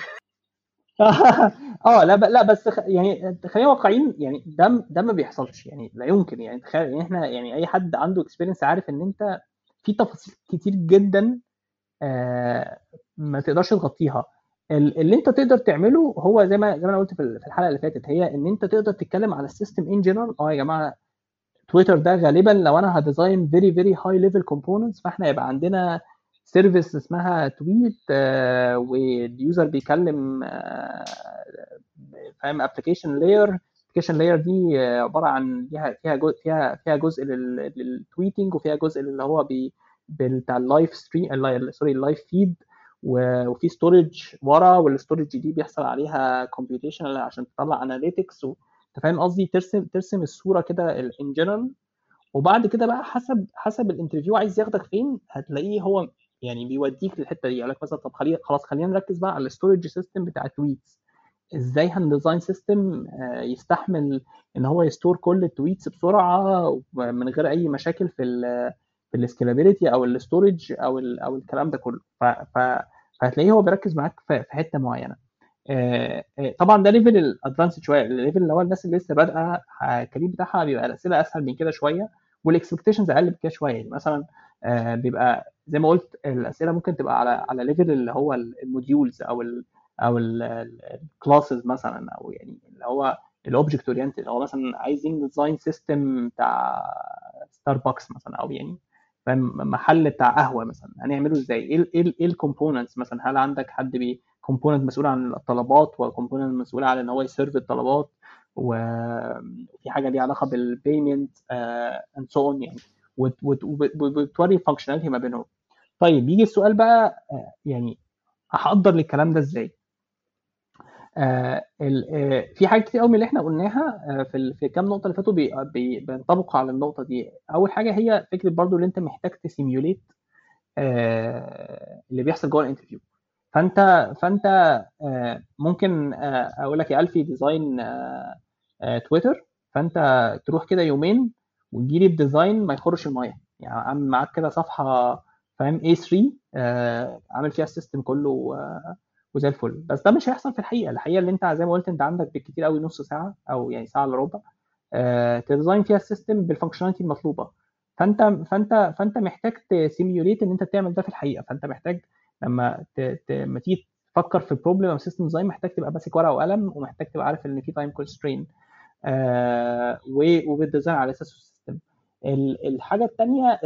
اه لا ب... لا بس خ... يعني خلينا واقعيين يعني، ده ده ما بيحصلش يعني، لا يمكن يعني. تخيل يعني احنا يعني اي حد عنده اكسبيرينس عارف ان انت في تفاصيل كتير جدا آه ما تقدرش تغطيها. ال- اللي انت تقدر تعمله هو زي ما زي ما انا قلت في ال- في الحلقه اللي فاتت، هي ان انت تقدر تتكلم على السيستم ان جنرال. اه يا جماعه، تويتر ده غالبا لو انا هديزاين فيري فيري هاي ليفل كومبوننتس، فاحنا يبقى عندنا سيرفيس اسمها تويت آه واليوزر بيكلم آه فاهم ابلكيشن لاير. الابلكيشن لاير دي آه، عباره عن فيها فيها جزء فيها فيها جزء للتويتنج، وفيها جزء اللي هو بي بتاع اللايف ستريم، سوري اللايف فيد، وفي ستورج ورا، والستورج دي بيحصل عليها كومبيوتيشن عشان تطلع اناليتكس. انت فاهم قصدي؟ ترسم ترسم الصوره كده ان جنرال. وبعد كده بقى حسب حسب الانترفيو عايز ياخدك فين، هتلاقيه هو يعني بيوديك للحته دي. يقول لك مثلا طب خلي خلاص خلينا نركز بقى على الستورج سيستم بتاع التويتس. ازاي هنديزاين سيستم يستحمل ان هو يستور كل التويتس بسرعه من غير اي مشاكل في ال في السكيلابيلتي او الاستورج او ال او الكلام ده كله. ف ف فهتلاقيه هو بيركز معاك في في حته معينه. آه، آه، طبعا ده ليفل الادفانسد شويه. الليفل اللي هو الناس اللي لسه بادئه آه، الكارير بتاعها بيبقى الاسئله اسهل من كده شويه، والاكسبكتيشنز اقل من كده شويه. يعني مثلا آه، بيبقى زي ما قلت الاسئله ممكن تبقى على على ليفل اللي هو الموديولز او ال او الكلاسز مثلا، او يعني اللي هو الاوبجكت اورينتد، اللي هو مثلا عايزين ديزاين سيستم بتاع ستاربكس مثلا، او يعني فاهم محل بتاع قهوه مثلا، هنعمله ازاي؟ ايه ايه ايه الكومبوننتس مثلا؟ هل عندك حد بي كومبوننت مسؤول عن الطلبات، وكومبوننت مسؤول عن ان هو يسيرف الطلبات، وفي حاجه ليها علاقه بالبيمنت اند سو اون يعني، وت- وت- وب- وبتوري الفانكشناليتي ما بينهم. طيب يجي السؤال بقى آه، يعني احضر للكلام ده ازاي؟ آه ال- آه في حاجات كتير قوي من اللي احنا قلناها آه في ال- في كام نقطه اللي فاتوا بي- بي- بينطبقوا على النقطه دي. اول حاجه هي فكره برضو اللي انت محتاج تسيميوليت آه اللي بيحصل جوه الانترفيو. فانت فانت آه ممكن آه اقول لك يا الفي ديزاين آه آه تويتر، فانت تروح كده يومين وتجيلي بديزاين ما يخرش الميه، يعني عامل معاك كده صفحه فاهم إيه ثري آه عامل فيها السيستم كله آه وزي الفل. بس ده مش هيحصل في الحقيقه. الحقيقه اللي انت زي ما قلت انت عندك بالكتير قوي نص ساعه او يعني ساعه الا ربع آه تديزاين فيها السيستم بالفانكشناليتي المطلوبه. فانت فانت فانت محتاج تسيميوليت ان انت تعمل ده في الحقيقه. فانت محتاج لما ت... ت... لما تيجي تفكر في بروبلم او سيستم ديزاين محتاج تبقى ماسك ورقه وقلم، ومحتاج تبقى عارف ان في تايم كونسترين آه و- وبالديزاين على اساسه السيستم. ال- الحاجه الثانيه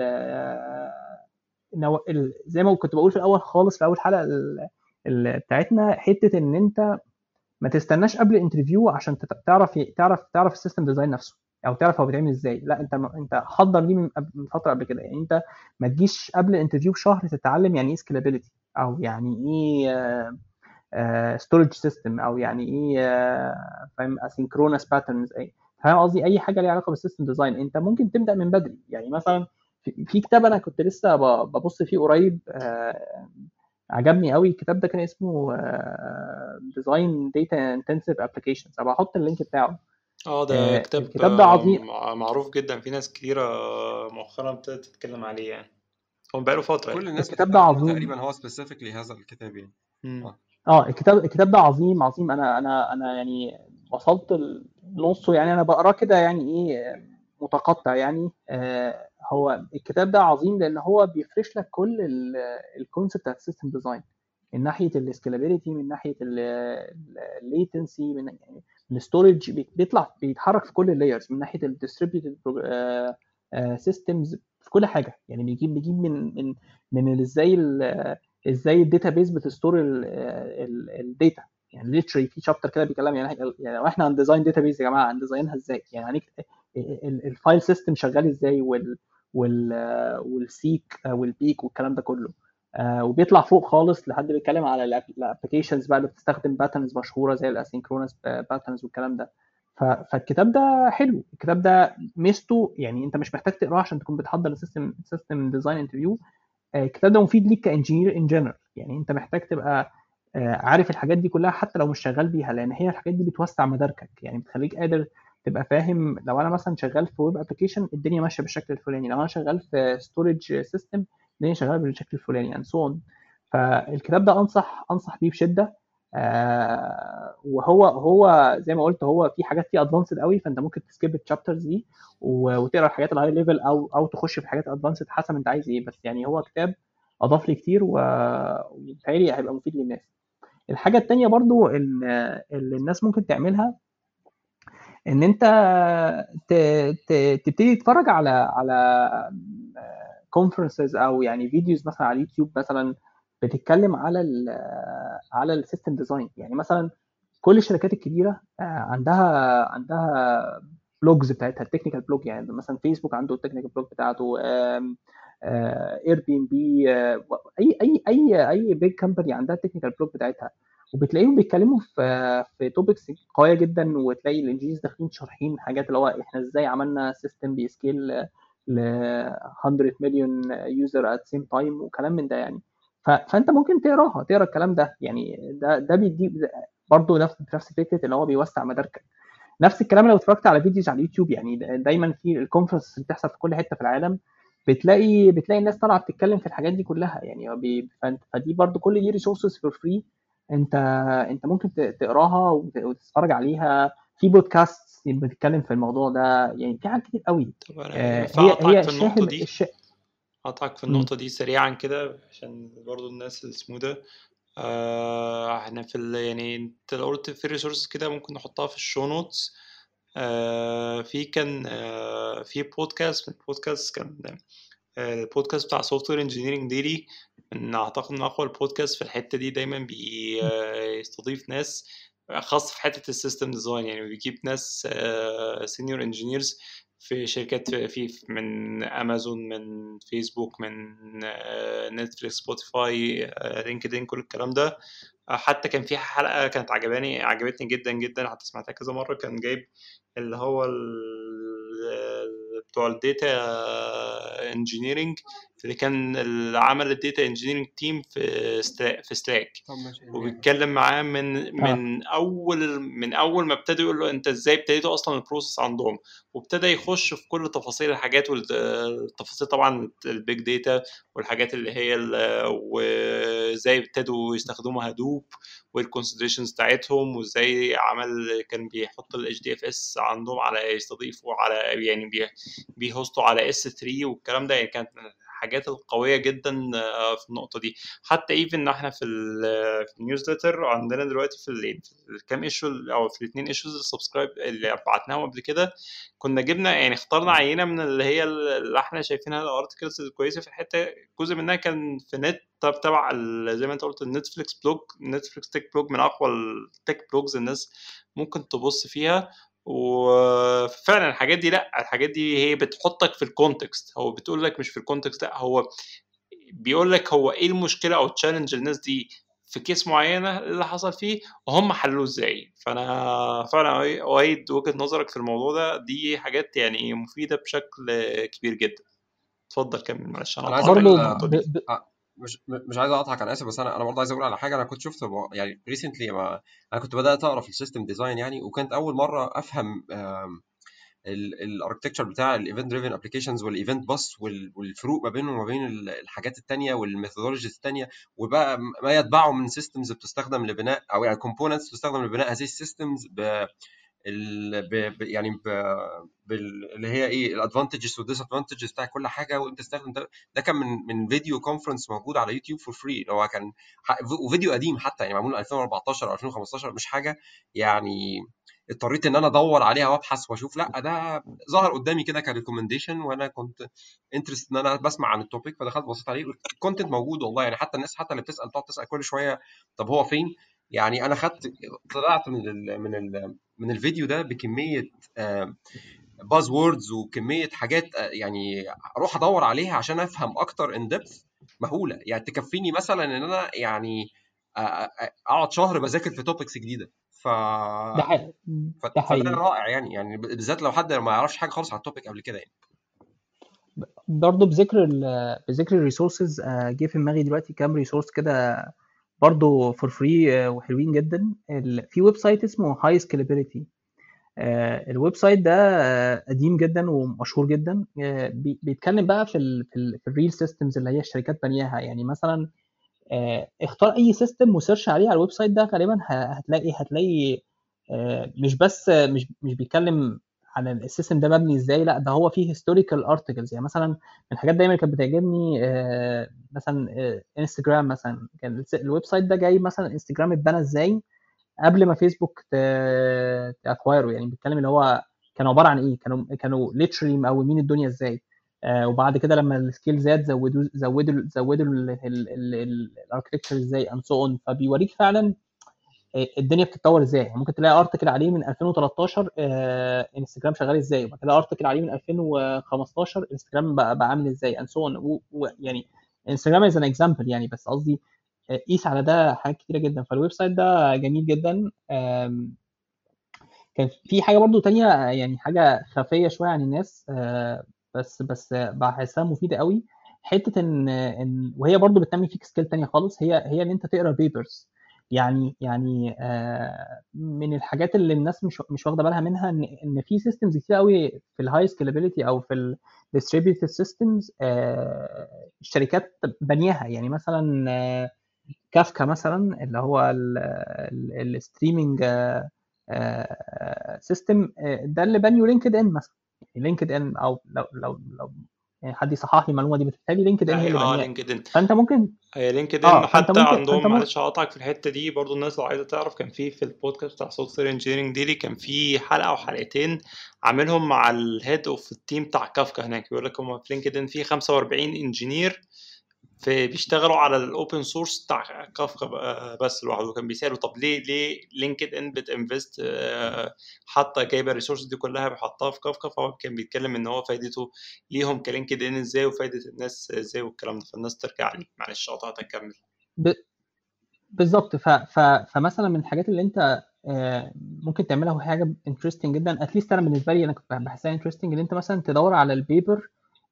زي ما كنت بقول في الاول خالص في اول حلقه ال- ال- بتاعتنا، حته ان انت ما تستناش قبل الانترفيو عشان تت- تعرف تعرف تعرف السيستم ديزاين نفسه او تعرف هو بيتعمل ازاي. لا، انت انت حضر ليه من قبل- من فتره قبل كده. يعني انت ما تجيش قبل الانترفيو بشهر تتعلم يعني ايه سكيلابيلتي او يعني ايه ستورج سيستم او يعني ايه آه، فاهم اسynchronous باترنز. اي فاهم قصدي؟ اي حاجه ليها علاقه بالسيستم ديزاين انت ممكن تبدا من بدري. يعني مثلا في في كتاب انا كنت لسه ب- ببص فيه قريب آه، عجبني قوي. الكتاب ده كان اسمه ديزاين داتا انتنسيف ابلكيشنز. ابقى احط اللينك بتاعه. اه ده آه، كتاب الكتاب ده آه، عظيم. مع- معروف جدا، في ناس كتيرة مؤخرا ابتدت تتكلم عليه يعني، هو بقاله فترة كل يعني. الناس الكتاب ده بتتكلم عنه عظيم. تقريبا، هو سبيسيفيكلي هذا الكتاب يعني. مم. اه اه الكتاب الكتاب ده عظيم عظيم. انا انا انا يعني وصلت لنصه. يعني انا بقراه كده يعني ايه متقطع يعني. آه هو الكتاب ده عظيم لان هو بيفرش لك كل الكونسيبت بتاعت السيستم ديزاين من ناحيه السكيلابيلتي، من ناحيه الليتنسي، من يعني الستورج. بيطلع بيتحرك في كل اللايرز من ناحيه الديستريبيوتد سيستمز في كل حاجه. يعني بيجيب بيجيب من من من ازاي ازاي الداتا بيز بتستور الداتا. يعني ليتري في شابتر كده بيتكلم يعني يعني لو احنا هنديزاين داتا بيز يا جماعه هنديزاينها ازاي؟ يعني هنكتب الفايل سيستم شغال ازاي وال وال والسيك والبيك والكلام ده كله. آه وبيطلع فوق خالص لحد بيتكلم على الابلكيشنز بقى اللي بتستخدم باترنز مشهوره زي الاسynchronous باترنز والكلام ده. ف- فالكتاب ده حلو. الكتاب ده ميزته يعني انت مش محتاج تقراه عشان تكون بتحضر السيستم سيستم ديزاين انترفيو. الكتاب ده مفيد ليك كانجينير ان جنرال. يعني انت محتاج تبقى آه، عارف الحاجات دي كلها حتى لو مش شغال بيها، لان هي الحاجات دي بتوسع مداركك. يعني بتخليك قادر تبقى فاهم لو انا مثلا شغال في ويب ابلكيشن الدنيا ماشيه بالشكل الفلاني، لو انا شغال في ستورج سيستم الدنيا شغاله بالشكل الفلاني and so on. فالكتاب ده انصح انصح بيه بشده. آه وهو هو زي ما قلت هو في حاجات فيه ادفانسد قوي، فانت ممكن تسكيب الشابترز دي و- وتقرا الحاجات الهاي ليفل او او تخش في حاجات ادفانسد حسب انت عايز ايه. بس يعني هو كتاب اضاف لي كتير و- وبالتالي هيبقى مفيد للناس. الحاجه التانيه برضو ان اللي الناس ممكن تعملها ان انت ت- ت- تبتدي تتفرج على على كونفرنسز او يعني فيديوز مثلا على اليوتيوب مثلا بتتكلم على ال على السيستم ديزاين. يعني مثلا كل الشركات الكبيره آه، عندها عندها بلوجز بتاعتها التكنيكال بلوج. يعني مثلا فيسبوك عنده التكنيكال بلوج بتاعته، اير بي ام بي، اي اي اي اي بيج كمباني عندها التكنيكال بلوج بتاعتها. وبتلاقيهم بيتكلموا في في توبكس قويه جدا، وتلاقي الانجليز داخلين شارحين حاجات اللي هو احنا ازاي عملنا سيستم بيسكيل ل مية مليون يوزر ات سيم تايم وكلام من ده يعني. ف- فانت ممكن تقراها تقرا الكلام ده. يعني ده ده بيديك برضه نفس نفس فكره اللي هو بيوسع مداركك. نفس الكلام لو اتفرجت على فيديوز على اليوتيوب. يعني دايما في الكونفرنس اللي بتحصل في كل حته في العالم بتلاقي بتلاقي الناس طالعه بتتكلم في الحاجات دي كلها. يعني بي- فانت- فدي برضو كل دي ريسورسز فور فري. انت انت ممكن ت- تقراها وت- وتتفرج عليها. في بودكاست بتتكلم في الموضوع ده. يعني في حاجات كتير قوي. طب أنا آه، ينفع هي أقطعك هي في النقطة الشاهد دي الش... أقطعك في مم. النقطة دي سريعا كده عشان برضو الناس السمودة. آه احنا في ال... يعني انت لو قلت في ريسورس كده ممكن نحطها في الشو نوتس. آه في كان آه في بودكاست من بودكاست كان آه، البودكاست بتاع سوفت وير انجينيرنج ديلي، من اعتقد من اقوى البودكاست في الحته دي. دايما بيستضيف ناس خاصه في حته السيستم ديزاين، يعني بيجيب ناس سينيور انجينيرز في شركات في من امازون، من فيسبوك، من نتفليكس، سبوتيفاي، لينكدين، كل الكلام ده. حتى كان في حلقه كانت عجباني عجبتني جدا جدا، حتى سمعتها كذا مره. كان جايب اللي هو بتوع الداتا انجينيرنج، اللي كان اللي عمل الداتا انجينيرنج تيم في في سلاك، وبيتكلم معاه من من اول من اول ما ابتدوا يقول له انت ازاي ابتديتوا اصلا البروسيس عندهم، وابتدى يخش في كل تفاصيل الحاجات والتفاصيل طبعا البيج داتا والحاجات اللي هي وازاي ابتدوا يستخدموا هادوب والكونسيدريشنز بتاعتهم، وازاي عمل كان بيحط الاتش دي اف اس عندهم على يستضيفوا على يعني بيهوستوا على اس ثلاثة والكلام ده. يعني كانت الحاجات القويه جدا في النقطه دي. حتى ايفن احنا في النيوزليتر عندنا دلوقتي في الكام ايشو او في الاثنين ايشوز السبسكرايب اللي بعتناهم قبل كده، كنا جبنا يعني اخترنا عينه من اللي هي اللي احنا شايفينها الارتكلز الكويسه في الحته. جزء منها كان في نت تبع زي ما انت قلت النتفليكس بلوج، نتفليكس تك بلوج من اقوى التك بلوجز الناس ممكن تبص فيها. وفعلا الحاجات دي لا الحاجات دي هي بتحطك في الكونتكست، هو بتقول لك مش في الكونتكست، لا هو بيقول لك هو ايه المشكله او التشالنج الناس دي في كيس معينه اللي حصل فيه وهم حلوه ازاي. فانا فعلا اؤيد وجهه نظرك في الموضوع ده، دي حاجات يعني مفيده بشكل كبير جدا. اتفضل كمل، معلش انا انا قطعتك عايز في اقول النقطه دي. ب... ب... آه، مش مش عايز اقطعك، انا اسف، بس انا انا برضه عايز اقول على حاجه. انا كنت شفت يعني ريسنتلي، انا كنت بدات اقرا في السيستم ديزاين يعني، وكانت اول مره افهم الاركتكتشر بتاع الايفنت دريفن ابلكيشنز والايفنت باس والفروق ما بينه وما بين الحاجات الثانيه والميثودولوجيز الثانيه، وبقى ما يتبعه من سيستمز بتستخدم لبناء او يعني كومبوننتس بتستخدم لبناء هذه السيستمز ب ال ب يعني ب بال اللي هي ايه الادفانتجز والديس ادفانتجز بتاع كل حاجه، وانت تستخدم ده. ده كان من من فيديو كونفرنس موجود على يوتيوب فور فري، اللي هو كان وفيديو قديم حتى يعني معمول ألفين وأربعتاشر او ألفين وخمستاشر، مش حاجه يعني اضطريت ان انا ادور عليها وابحث واشوف. لا ده ظهر قدامي كده كريكومنديشن، وانا كنت انترست ان انا بسمع عن التوبيك، فدخلت بصيت عليه. الكونتنت موجود والله يعني، حتى الناس حتى اللي بتسال تقعد تسال كل شويه طب هو فين. يعني انا خدت طلعت من ال من ال من الفيديو ده بكميه باز ووردز وكميه حاجات يعني اروح ادور عليها عشان افهم اكتر ان ديبث مهوله، يعني تكفيني مثلا ان انا يعني اقعد شهر بذاكر في توبكس جديده. ف ده حقيقي. ف... ده فده حقيقي. رائع يعني، يعني بالذات لو حد ما يعرفش حاجه خالص على التوبيك قبل كده يعني. برضه بذكر ال بذكر الريسورسز، جه في دماغي دلوقتي كام ريسورس كده برضه فور فري وحلوين جدا. في ويب سايت اسمه هاي سكيلابيليتي. الويب سايت ده قديم جدا ومشهور جدا، بيتكلم بقى في ال في, ال في الريل سيستمز اللي هي الشركات بنياها. يعني مثلا اختار اي سيستم وسيرش عليه على الويب سايت ده، غالبا هتلاقي هتلاقي مش بس مش مش بيتكلم عن السيستم ده مبني ازاي، لا ده هو فيه هيستوريكال ارتكلز. يعني مثلا من الحاجات دايما كانت بتعجبني مثلا انستجرام مثلا، كان الويب سايت ده جاي مثلا انستجرام اتبنى ازاي قبل ما فيسبوك تاكوايره. يعني بيتكلم اللي هو كانوا عباره عن ايه، كانوا كانوا ليترالي مقومين الدنيا ازاي. آه وبعد كده لما السكيل زاد زودوا زودوا زودوا الاركتكتشر ازاي اند سو اون. فبيوريك فعلا الدنيا بتتطور ازاي. يعني ممكن تلاقي ارتكل عليه من ألفين وتلتاشر آه انستجرام شغال ازاي، وبعد كده ارتكل عليه من ألفين وخمستاشر انستجرام بقى, بقى عامل ازاي اند سو اون. يعني انستجرام از ان اكزامبل يعني، بس قصدي قيس على ده حاجات كتيره جدا. فالويب سايت ده جميل جدا. كان في حاجه برضو تانية، يعني حاجه خفيه شويه عن الناس، بس بس بحسها مفيده قوي. حته ان ان وهي برضو بتنمي فيك سكيل تانية خالص، هي هي ان انت تقرا بيبرز. يعني يعني من الحاجات اللي الناس مش مش واخده بالها منها ان ان في سيستمز كتير قوي في الهاي سكيلابيليتي او في الديستريبيوتد سيستمز الشركات بنياها. يعني مثلا كافكا مثلا اللي هو الستريمينج سيستم ده اللي بنيه لينكد ان مثلا. لينكد ان او لو لو لو يعني حد يصحح لي المعلومه دي، بالتالي لينكد ان هي اللي اه بنياه. لينكد فانت ممكن هي لينكد اه ان فانت حتى ممكن فانت عندهم، ممكن معلش هقطعك في الحته دي برضو، الناس لو عايزه تعرف كان في في البودكاست بتاع سوفت وير انجينيرنج ديلي كان في حلقه او حلقتين عاملهم مع الهيد اوف التيم بتاع كافكا هناك. بيقول لك هم في لينكد ان في خمسة وأربعين انجينير فبيشتغلوا على الاوبن سورس بتاع كافكا بس لوحده. وكان بيسالوا طب ليه ليه لينكد ان بتنفست حتى جايبه الريسورس دي كلها بيحطها في كافكا. فهو كان بيتكلم ان هو فايدته ليهم كلينكد ان ازاي وفايده الناس ازاي والكلام ده. فالناس ترجع لي معلش قطعتك كمل. ب... بالظبط. ف... ف... فمثلا من الحاجات اللي انت آه، ممكن تعملها وهي حاجه انترستنج جدا، اتليست انا بالنسبه لي انا كنت بحسها انترستنج، ان انت مثلا تدور على البيبر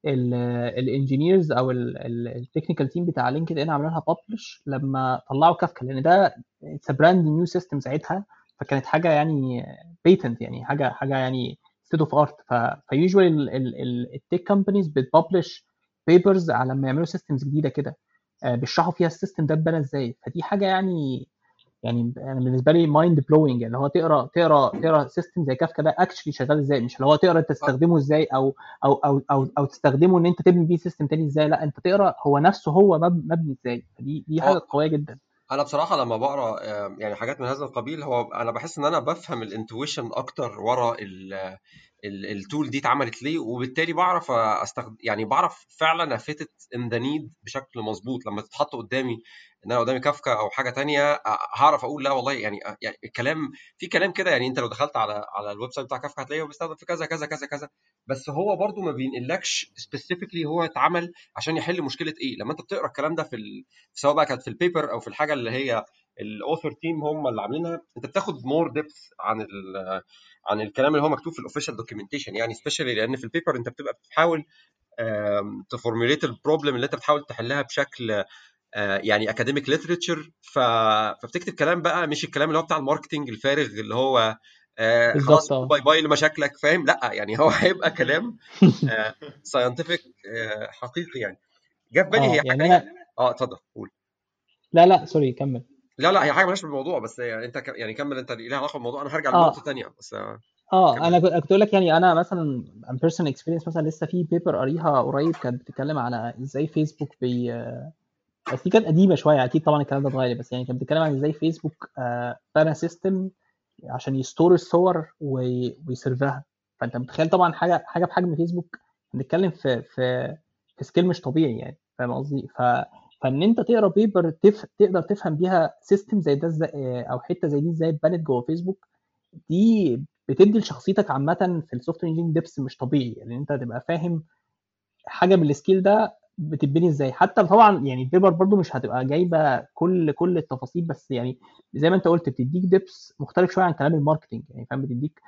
الانجينيرز او التكنيكال تيم بتاع لينكد ان عملوا لها ببلش لما طلعوا كافكا، لان ده اتس براند نيو سيستم ساعتها، فكانت حاجه يعني بيتنت، يعني حاجه حاجه يعني ستيت اوف ارت. فيوجوالي التك كومبانيز بتبلش بيبرز على لما يعملوا سيستمز جديده كده آه، بيشرحوا فيها السيستم ده اتبنى ازاي. فدي حاجه يعني يعني انا بالنسبه لي مايند بلوينج، اللي هو تقرا تقرا تقرا سيستم زي كافكا ده اكشلي شغال ازاي، مش اللي هو تقرا تستخدمه ازاي او او او او, أو تستخدمه ان انت تبني بيه سيستم تاني ازاي، لا انت تقرا هو نفسه هو مب- مبني ازاي. فدي دي حاجه اه قويه جدا. انا بصراحه لما بقرا آه، يعني حاجات من هذا القبيل، هو انا بحس ان انا بفهم الانتويشن اكتر ورا التول دي اتعملت ليه، وبالتالي بعرف استخدم، يعني بعرف فعلا افتت ان ذا نيد بشكل مظبوط. لما تتحط قدامي ان انا قدامي كافكا او حاجه تانية، آه، هعرف اقول لا والله، يعني آه، يعني الكلام في كلام كده، يعني انت لو دخلت على على الويب سايت بتاع كافكا هتلاقيه هو بيستخدم في كذا كذا كذا كذا، بس هو برضو ما بينقلكش سبيسيفيكلي هو اتعمل عشان يحل مشكله ايه. لما انت بتقرا الكلام ده في ال... سواء بقى كانت في البيبر او في الحاجه اللي هي الاوثر تيم هم اللي عاملينها، انت بتاخد مور ديبث عن ال عن الكلام اللي هو مكتوب في الاوفيشال دوكيومنتيشن، يعني سبيشالي لان في البيبر انت بتبقى بتحاول تفورميليت البروبلم اللي انت بتحاول تحلها بشكل آه، يعني اكاديميك ليتريتشر. فبتكتب كلام بقى مش الكلام اللي هو بتاع الماركتنج الفارغ اللي هو آه، خلاص بالظبط. اه باي باي لمشاكلك، فاهم؟ لا يعني هو هيبقى كلام ساينتفك حقيقي يعني. جه في بالي اه هي يعني حاجه ليها. انا اه اتفضل قول. لا لا سوري كمل. لا لا هي حاجه مالهاش بالموضوع، بس يعني انت ك... يعني كمل انت، ليها علاقه بالموضوع، انا هرجع لنقطه اه ثانيه بس آه، اه كمل. انا كنت كنت اقول لك يعني انا مثلا عن بيرسونال اكسبيرينس، مثلا لسه في بيبر قاريها قريب كانت بتتكلم على ازاي فيسبوك بي بس دي كانت قديمه شويه، اكيد طبعا الكلام ده اتغير، بس يعني كانت بتتكلم عن ازاي فيسبوك آه، بنى سيستم عشان يستور الصور وي- ويسيرفها. فانت متخيل طبعا حاجه حاجه بحجم فيسبوك، بنتكلم في في في سكيل مش طبيعي يعني، فاهم قصدي؟ ف فان انت تقرا بيبر تف... تقدر تفهم بيها سيستم زي ده ازاي، او حته زي دي ازاي اتبنت جوه فيسبوك، دي بتدي لشخصيتك عامه في السوفت وير انجينيرنج ديبس مش طبيعي، يعني انت تبقى فاهم حاجه من السكيل ده بتتبني ازاي. حتى طبعا يعني البيبر برضو مش هتبقى جايبه كل كل التفاصيل، بس يعني زي ما انت قلت بتديك ديبس مختلف شويه عن كلام الماركتنج، يعني فاهم، بتديك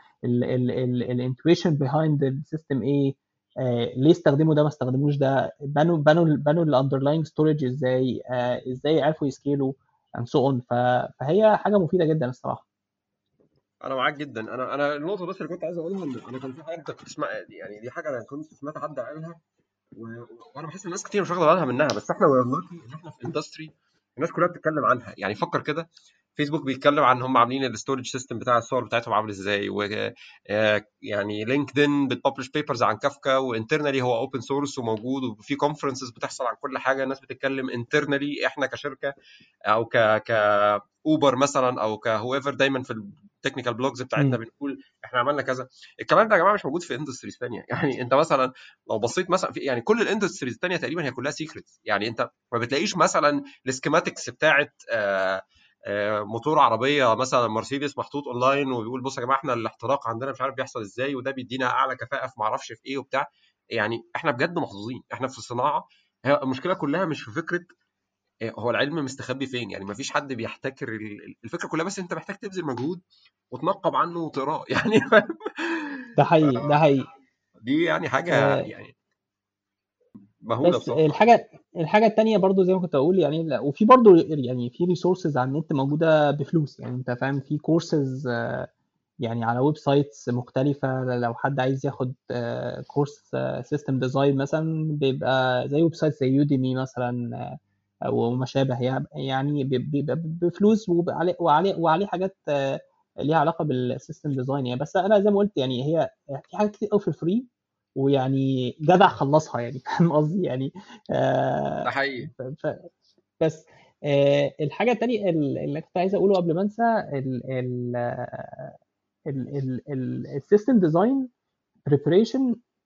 الانتويشن بيهايند السيستم ايه، آه ليه استخدموا ده ما استخدموش ده، بنوا بنوا بنوا الاندرلاينج ستورج ازاي، آه ازاي عرفوا يسكيلوا and so on. ف... فهي حاجه مفيده جدا الصراحه. انا معاك جدا. انا انا النقطه بس اللي كنت عايز اقولها، ان انا كان في حاجه انت كنت تسمع، يعني دي حاجه انا كنت سمعت حد قالها و- وانا بحس ان ناس كتير مش واخده بالها منها، بس احنا لاكي ان احنا في اندستري الناس كلها بتتكلم عنها. يعني فكر كده، فيسبوك بيتكلم عن هم عاملين الستورج سيستم بتاع الصور بتاعتهم عامل ازاي، و آه، يعني لينكدين بتبلش بيبرز عن كافكا، وانترنالي هو اوبن سورس وموجود، وفي كونفرنسز بتحصل عن كل حاجه، الناس بتتكلم انترنالي احنا كشركه او ك ك اوبر مثلا او كهو ايفر، دايما في التكنيكال بلوجز بتاعتنا امم بنقول احنا عملنا كذا. الكلام ده يا جماعه مش موجود في اندستريز ثانيه. يعني انت مثلا لو بصيت مثلا في، يعني كل الاندستريز الثانيه تقريبا هي كلها سيكريتس. يعني انت ما بتلاقيش مثلا السكيماتكس بتاعت آه آه موتور عربيه مثلا مرسيدس محطوط اونلاين وبيقول بصوا يا جماعه احنا الاحتراق عندنا مش عارف بيحصل ازاي، وده بيدينا اعلى كفاءه في ما اعرفش في ايه وبتاع. يعني احنا بجد محظوظين احنا في الصناعه. هي المشكله كلها مش في فكره هو العلم مستخبي فين، يعني مفيش حد بيحتكر ال- الفكره كلها، بس انت محتاج تبذل مجهود وتنقب عنه وتقراه يعني فاهم؟ ده حقيقي ده حقيقي. دي يعني حاجه آه، يعني مهوله بس بصراحه. الحاجة الحاجة التانية برضو زي ما كنت أقول يعني، لا وفي برضو يعني في ريسورسز على النت موجودة بفلوس، يعني أنت فاهم، في كورسز يعني على ويب سايتس مختلفة، لو حد عايز ياخد كورس سيستم ديزاين مثلا، بيبقى زي ويب سايت زي يوديمي مثلا آه، أو ما شابه، يعني بي- بيبقى بفلوس، وعليه وعليه وعليه حاجات آه، ليها علاقة بالسيستم ديزاين يعني. بس أنا زي ما قلت يعني هي في حاجات كتير قوي في الفري، ويعني جدع خلصها يعني فاهم قصدي يعني. ده آه حقيقي. ف- ف- بس آه الحاجة التانية اللي كنت عايز أقوله قبل ما أنسى، السيستم ديزاين بريبريشن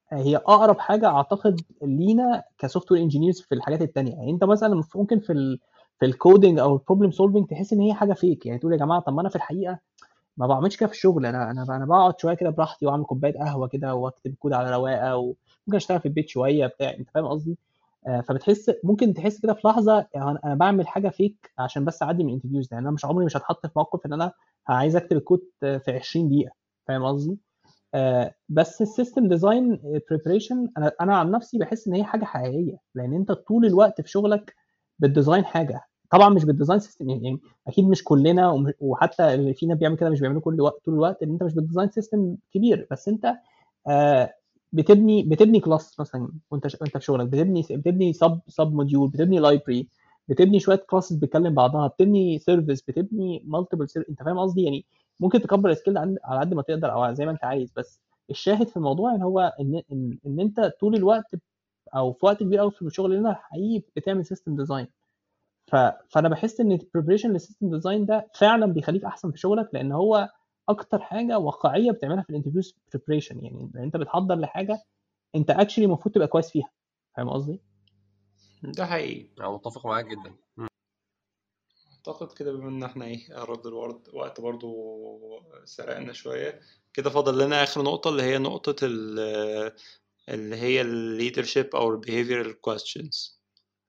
هي اقرب حاجه اعتقد لينا كسوفت وير انجينيرز في الحاجات التانية. يعني انت مثلا ممكن في ال في الكودينج او البروبلم سولفنج تحس ان هي حاجه فيك، يعني تقول يا جماعه طب ما انا في الحقيقه ما بعملش كده في الشغل، انا انا انا بقعد شويه كده براحتي واعمل كوبايه قهوه كده واكتب كود على رواقه، وممكن اشتغل في البيت شويه بتاع، انت فاهم قصدي؟ آه، فبتحس ممكن تحس كده في لحظه يعني انا أنا بعمل حاجه فيك عشان بس اعدي من الانترفيوز، لان انا مش عمري مش هتحط في موقف ان انا عايز اكتب الكود في عشرين دقيقه، فاهم قصدي؟ آه، بس السيستم ديزاين بريبريشن انا انا عن نفسي بحس ان هي حاجه حقيقيه، لان انت طول الوقت في شغلك بتديزاين حاجه. طبعا مش بالديزاين سيستم، يعني اكيد مش كلنا، وم- وحتى اللي فينا بيعمل كده مش بيعملوا كل وقت طول الوقت، ان انت مش بتديزاين سيستم كبير، بس انت آه، بتبني بتبني كلاس مثلا، وانت ش- وانت في شغلك بتبني بتبني سب سب موديول، بتبني لايبرري، بتبني شويه كلاسز بتكلم بعضها، بتبني سيرفيس، بتبني مالتيبل سيرفيس، انت فاهم قصدي؟ يعني ممكن تكبر السكيل عن- على قد ما تقدر او زي ما انت عايز، بس الشاهد في الموضوع ان هو ان ان, إن انت طول الوقت او في وقت كبير قوي في الشغل اللي انا حقيقي بتعمل سيستم ديزاين. ف... فانا بحس ان البريبريشن للسيستم ديزاين ده فعلا بيخليك احسن في شغلك، لان هو اكتر حاجه واقعيه بتعملها في الانترفيوز بريبريشن، يعني انت بتحضر لحاجه انت اكشلي المفروض تبقى كويس فيها، فاهم قصدي؟ ده حقيقي. أنا متفق معاك جدا. مم. اعتقد كده بما ان احنا ايه قرب الوقت وقت برضو سرقنا شوية كده، فاضل لنا اخر نقطة اللي هي نقطة ال- اللي هي ال leadership او ال behavioral questions.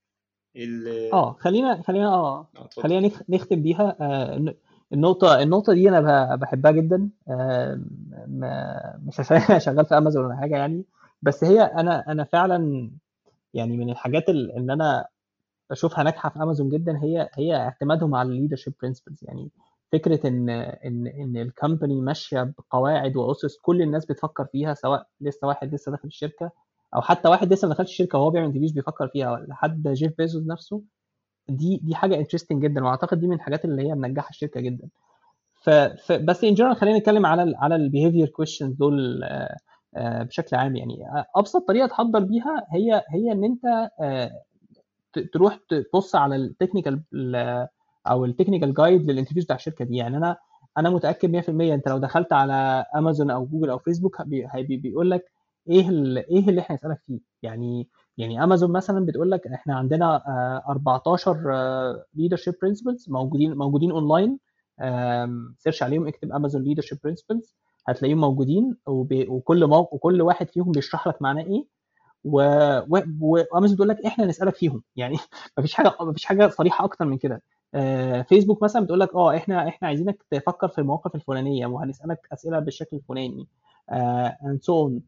ال- اه خلينا خلينا اه اه اتفضل. خلينا نخ- نختم بيها. آه الن- النقطة النقطة دي أنا ب- بحبها جدا. آه ما- مش عشان شغال في أمازون ولا حاجة يعني، بس هي أنا أنا فعلا يعني من الحاجات ال- اللي أنا بشوفها ناجحه في امازون جدا هي هي اعتمادهم على الليدرشيب برنسبلز. يعني فكره ان ان ان الكومباني ماشيه بقواعد واسس كل الناس بتفكر فيها، سواء لسه واحد لسه داخل الشركه او حتى واحد لسه ما دخلش الشركه وهو بيعمل انترفيوز بيفكر فيها، لحد جيف بيزوس نفسه. دي دي حاجه انترستنج جدا، واعتقد دي من الحاجات اللي هي منجحه الشركه جدا. ف ف- بس ان جنرال خلينا نتكلم على ال على البيهيفير كويشنز دول آه، آه، بشكل عام. يعني ابسط طريقه تحضر بيها هي هي ان انت آه، ت- تروح تبص على التكنيكال او التكنيكال جايد للانترفيوز بتاع الشركه دي. يعني انا انا متاكد مية في المية انت لو دخلت على امازون او جوجل او فيسبوك بي- هي- بيقول لك ايه ال- ايه اللي احنا هنسالك فيه. يعني يعني امازون مثلا بتقول لك احنا عندنا آه، اربعتاشر ليدرشيب برنسبلز موجودين موجودين اونلاين. آم، سيرش عليهم، اكتب امازون ليدرشيب برنسبلز هتلاقيهم موجودين، وبي- وكل موقع وكل واحد فيهم بيشرح لك معناه ايه. و... و... وامازون تقول لك احنا نسالك فيهم يعني. مفيش حاجه مفيش حاجه صريحه اكتر من كده. آه، فيسبوك مثلا بتقول لك اه احنا احنا عايزينك تفكر في المواقف الفلانيه وهنسالك اسئله بالشكل الفلاني اند سو اون.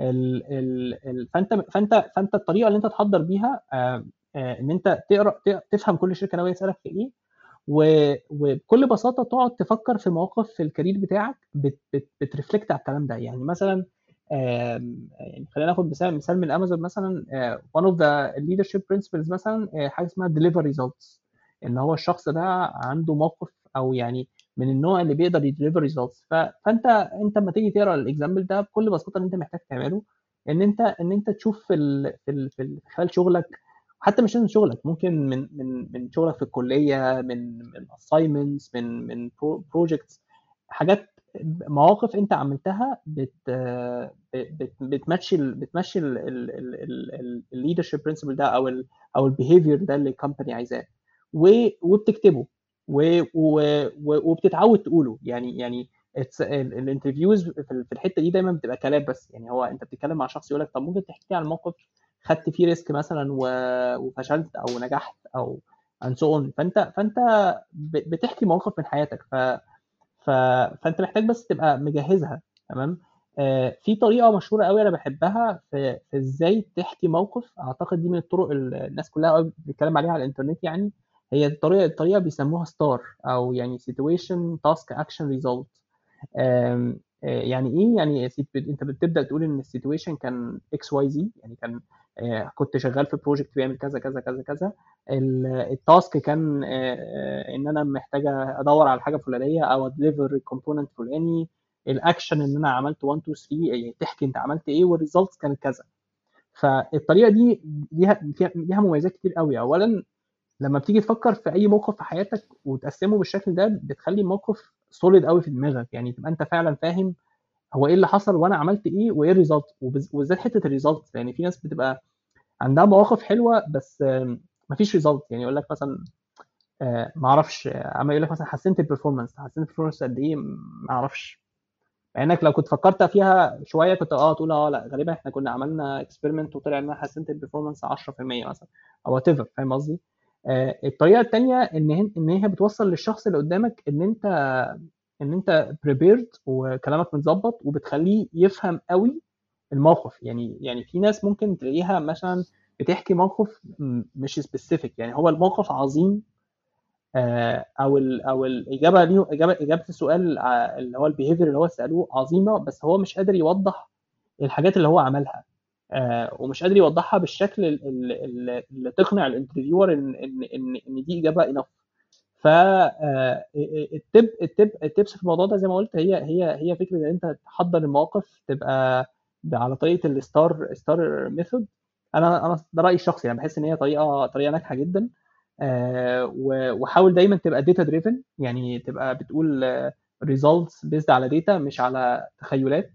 فانت فانت فانت الطريقه اللي انت تحضر بيها آه، آه، ان انت تقرا ت- تفهم كل شركه ناويه تسالك في ايه، و- وبكل بساطه تقعد تفكر في مواقف في الكارير بتاعك بت بت بترفلكت على الكلام ده. يعني مثلا آم، يعني خلينا ناخد مثال مثال من امازون مثلا. آه، one of the leadership principles مثلا آه، حاجه اسمها deliver results، ان هو الشخص ده عنده موقف او يعني من النوع اللي بيقدر يديليفر results. ف- فانت انت لما تيجي تقرا الاكزامبل ده بكل بساطه اللي انت محتاج تعمله ان انت ان انت تشوف في ال في ال في ال- خلال شغلك، حتى مش لازم شغلك، ممكن من من من شغلك في الكليه، من من assignments، من من projects، حاجات، مواقف انت عملتها بت بت بتمشي ال بتمشي الليدرشيب برنسبل ده او ال او البيهيفير ده اللي الكومباني عايزاه، و- وبتكتبه و- و- و- وبتتعود تقوله. يعني يعني الانترفيوز في ال- في الحته دي دايما بتبقى كلام بس، يعني هو انت بتتكلم مع شخص يقول لك طب ممكن تحكي لي عن موقف خدت فيه ريسك مثلا و- وفشلت او نجحت او and so on. فانت فانت ب- بتحكي مواقف من حياتك. ف ف... فانت محتاج بس تبقى مجهزها. تمام. آه، في طريقه مشهوره قوي انا بحبها في, في ازاي تحكي موقف، اعتقد دي من الطرق اللي الناس كلها قوي بتتكلم عليها على الانترنت. يعني هي الطريقه الطريقه بيسموها ستار، او يعني situation task action result. آم، آه، يعني ايه؟ يعني يا سيدي بت- انت بتبدا تقول ان السيتويشن كان اكس واي زي، يعني كان آه، كنت شغال في بروجكت بيعمل كذا كذا كذا كذا. ال- التاسك كان آه، آه، ان انا محتاجه ادور على حاجه فلانيه او ادليفر كومبوننت فلاني. الاكشن ان انا عملت واحد اتنين تلاته، يعني تحكي انت عملت ايه والريزلتس كانت كذا. فالطريقه دي ليها فيها- ليها مميزات كتير قوي. اولا لما بتيجي تفكر في اي موقف في حياتك وتقسمه بالشكل ده بتخلي الموقف سوليد قوي في دماغك، يعني تبقى انت فعلا فاهم هو ايه اللي حصل وانا عملت ايه وايه الريزلت، وبالذات حته الريزلت، يعني في ناس بتبقى عندها مواقف حلوه بس آم، مفيش ريزلت. يعني يقول لك مثلا آه، ما اعرفش، آه، عمال يقول لك مثلا حسنت البرفورمانس، حسنت البرفورمانس قد ايه، ما اعرفش. مع انك لو كنت فكرت فيها شويه كنت اه تقول اه لا غالبا احنا كنا عملنا اكسبيرمنت وطلع انها حسنت البرفورمانس عشرة في المية مثلا او وات ايفر. فاهم قصدي؟ آه، الطريقه الثانيه ان هي ان هي بتوصل للشخص اللي قدامك ان انت ان انت بريبيرد وكلامك متظبط، وبتخليه يفهم قوي الموقف. يعني يعني في ناس ممكن تلاقيها مثلا بتحكي موقف م- مش سبيسيفيك، يعني هو الموقف عظيم، آه، او ال او الاجابه ليه، اجابه اجابه السؤال ع- اللي هو البيهيفير اللي هو سالوه عظيمه، بس هو مش قادر يوضح الحاجات اللي هو عملها، آه، ومش قادر يوضحها بالشكل ال- ال- ال- اللي تقنع الانترفيور ان ان ان ان دي اجابه انف. ف آه، التب التب التبس في الموضوع ده زي ما قلت، هي هي هي فكره ان انت تحضر المواقف تبقى على طريقه الستار ستار ميثود. انا انا ده رايي الشخصي، يعني بحس ان هي طريقه طريقه ناجحه جدا. آه، و- وحاول دايما تبقى داتا دريفن، يعني تبقى بتقول ريزلتس بيزد على داتا مش على تخيلات.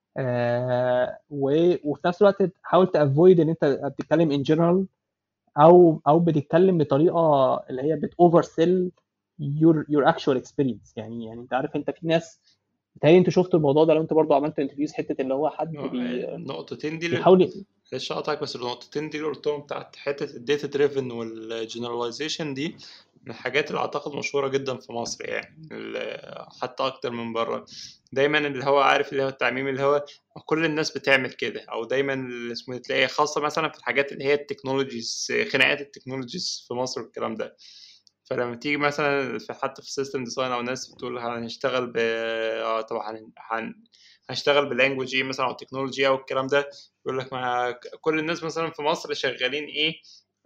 آه، و- وفي نفس الوقت حاول تافويد ان انت بتتكلم ان جنرال، او او بتتكلم بطريقه اللي هي بتوفر سيل يور يور اكشوال اكسبيرينس. يعني يعني انت عارف، انت في ناس بتهيألي انتوا شفتوا الموضوع ده لو انت برضو عملت انترفيوز، حته اللي هو حد بي النقطتين دي اللي بيحاول ي- معلش اقطعك، بس النقطتين دي اللي قلتهم بتاعت حته الداتا دريفن والجنراليزيشن دي من الحاجات اللي اعتقد مشهوره جدا في مصر، يعني ال- حتى اكتر من بره. دايما اللي هو عارف اللي هو التعميم، اللي هو كل الناس بتعمل كده، او دايما اللي اسمه تلاقيه خاصه مثلا في الحاجات اللي هي التكنولوجيز، خناقات التكنولوجيز في مصر والكلام ده. فلما تيجي مثلا في حتى في السيستم ديزاين، او ناس بتقول هنشتغل ب اه طبعا هن... هن... هنشتغل بلانجوج ايه مثلا، او تكنولوجي او الكلام ده، يقول لك ما ك- كل الناس مثلا في مصر شغالين ايه،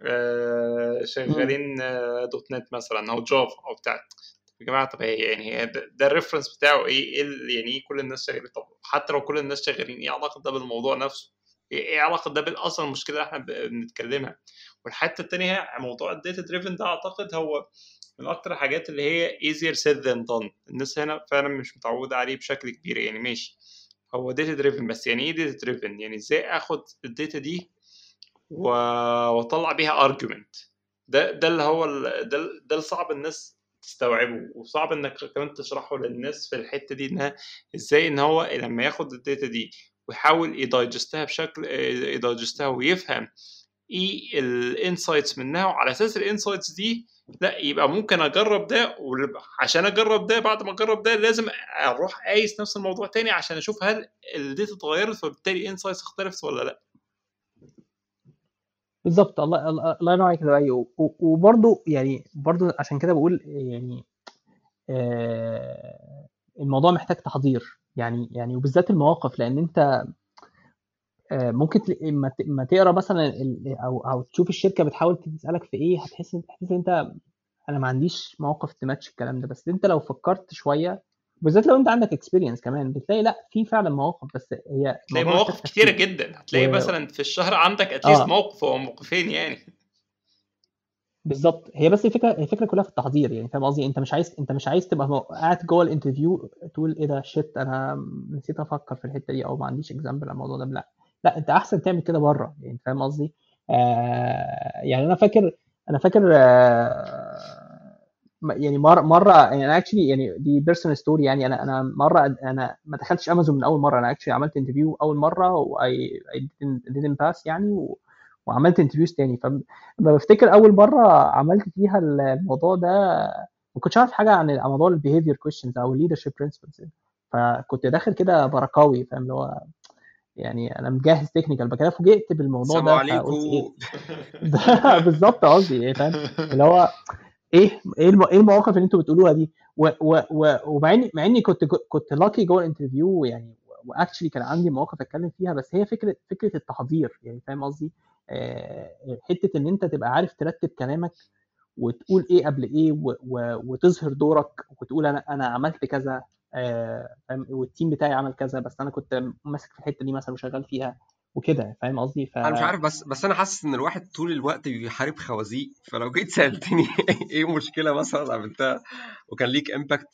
آه مم. شغالين آه دوت نت مثلا او جافا او بتاع. يا جماعه طب هي يعني هي ده, ده الريفرنس بتاعه ايه، ايه ال- يعني ايه كل الناس شغالين؟ طب حتى لو كل الناس شغالين، ايه علاقه ده بالموضوع نفسه؟ ايه إيه علاقه ده بالاصل المشكله اللي احنا ب- بنتكلمها؟ والحته التانيه هي موضوع الداتا دريفن ده، اعتقد هو من اكتر الحاجات اللي هي easier said than done. الناس هنا فعلا مش متعوده عليه بشكل كبير. يعني ماشي هو داتا دريفن، بس يعني ايه داتا دريفن؟ يعني ازاي اخد الداتا دي و- واطلع بيها argument؟ ده ده اللي هو ال- ده ال- ده الصعب الناس تستوعبه، وصعب انك كمان تشرحه للناس في الحته دي، انها ازاي ان هو لما ياخد الداتا دي ويحاول يدايجستها بشكل يدايجستها ويفهم ايه الانسايتس منها، وعلى اساس الانسايتس دي لا يبقى ممكن اجرب ده، وعشان اجرب ده بعد ما اجرب ده لازم اروح قايس نفس الموضوع تاني عشان اشوف هل الداتا اتغيرت، فبالتالي الانسايتس اختلفت ولا لا. بالظبط. الله الله الله ينور عليك يا لؤي. و- و- وبرضو يعني برضو عشان كده بقول يعني آه، الموضوع محتاج تحضير، يعني يعني وبالذات المواقف، لان انت آه، ممكن تلاقي- ما ت- ما تقرا مثلا ال- او او تشوف الشركه بتحاول تسالك في ايه، هتحس هتحس ان انت انا ما عنديش مواقف تماتش الكلام ده. بس انت لو فكرت شويه، بالذات لو انت عندك اكسبيرينس كمان، بتلاقي لا في فعلا مواقف، بس هي هتلاقي الموضوع محتاج مواقف كتيره تفكير. جدا، هتلاقي و مثلا في الشهر عندك اتليست اه موقف او موقفين يعني. بالظبط. هي بس الفكره الفكره كلها في التحضير، يعني فاهم قصدي؟ انت مش عايز انت مش عايز تبقى مو- قاعد جوه الانترفيو تقول ايه ده شيت انا نسيت افكر في الحته دي، او ما عنديش اكزامبل على الموضوع ده. لا لا، انت احسن تعمل كده بره، يعني فاهم قصدي؟ آه يعني انا فاكر انا فاكر آه م- يعني مره مره يعني انا اكشلي، يعني دي بيرسونال ستوري. يعني انا انا مره انا ما دخلتش امازون من اول مره، انا اكشلي عملت انترفيو اول مره واي didn't pass يعني، و... وعملت انترفيوز تاني. ف لما بفتكر اول مره عملت فيها الموضوع ده، ما كنتش عارف حاجه عن موضوع البيهيفير كويشنز او الليدرشيب برنسبلز، فكنت داخل كده بركاوي، فاهم اللي هو يعني انا مجهز تكنيكال، بقى كده فوجئت بالموضوع السلام ده فقلت ايه عليكم. ده بالظبط قصدي ايه، فاهم اللي هو ايه ايه الم- ايه المواقف اللي انتوا بتقولوها دي. و- و- و- ومع اني مع اني كنت كنت لاكي جوه الانترفيو يعني، واكشلي كان عندي مواقف اتكلم فيها، بس هي فكره فكره التحضير، يعني فاهم قصدي؟ آه، حته ان انت تبقى عارف ترتب كلامك وتقول ايه قبل ايه، و... و... وتظهر دورك وتقول انا انا عملت كذا، آه، فاهم، والتيم بتاعي عمل كذا، بس انا كنت ماسك في الحته دي مثلا وشغال فيها وكده، فاهم قصدي؟ ف انا مش عارف، بس بس انا حاسس ان الواحد طول الوقت بيحارب خوازيق. فلو جيت سالتني ايه مشكله مثلا قابلتها وكان ليك امباكت،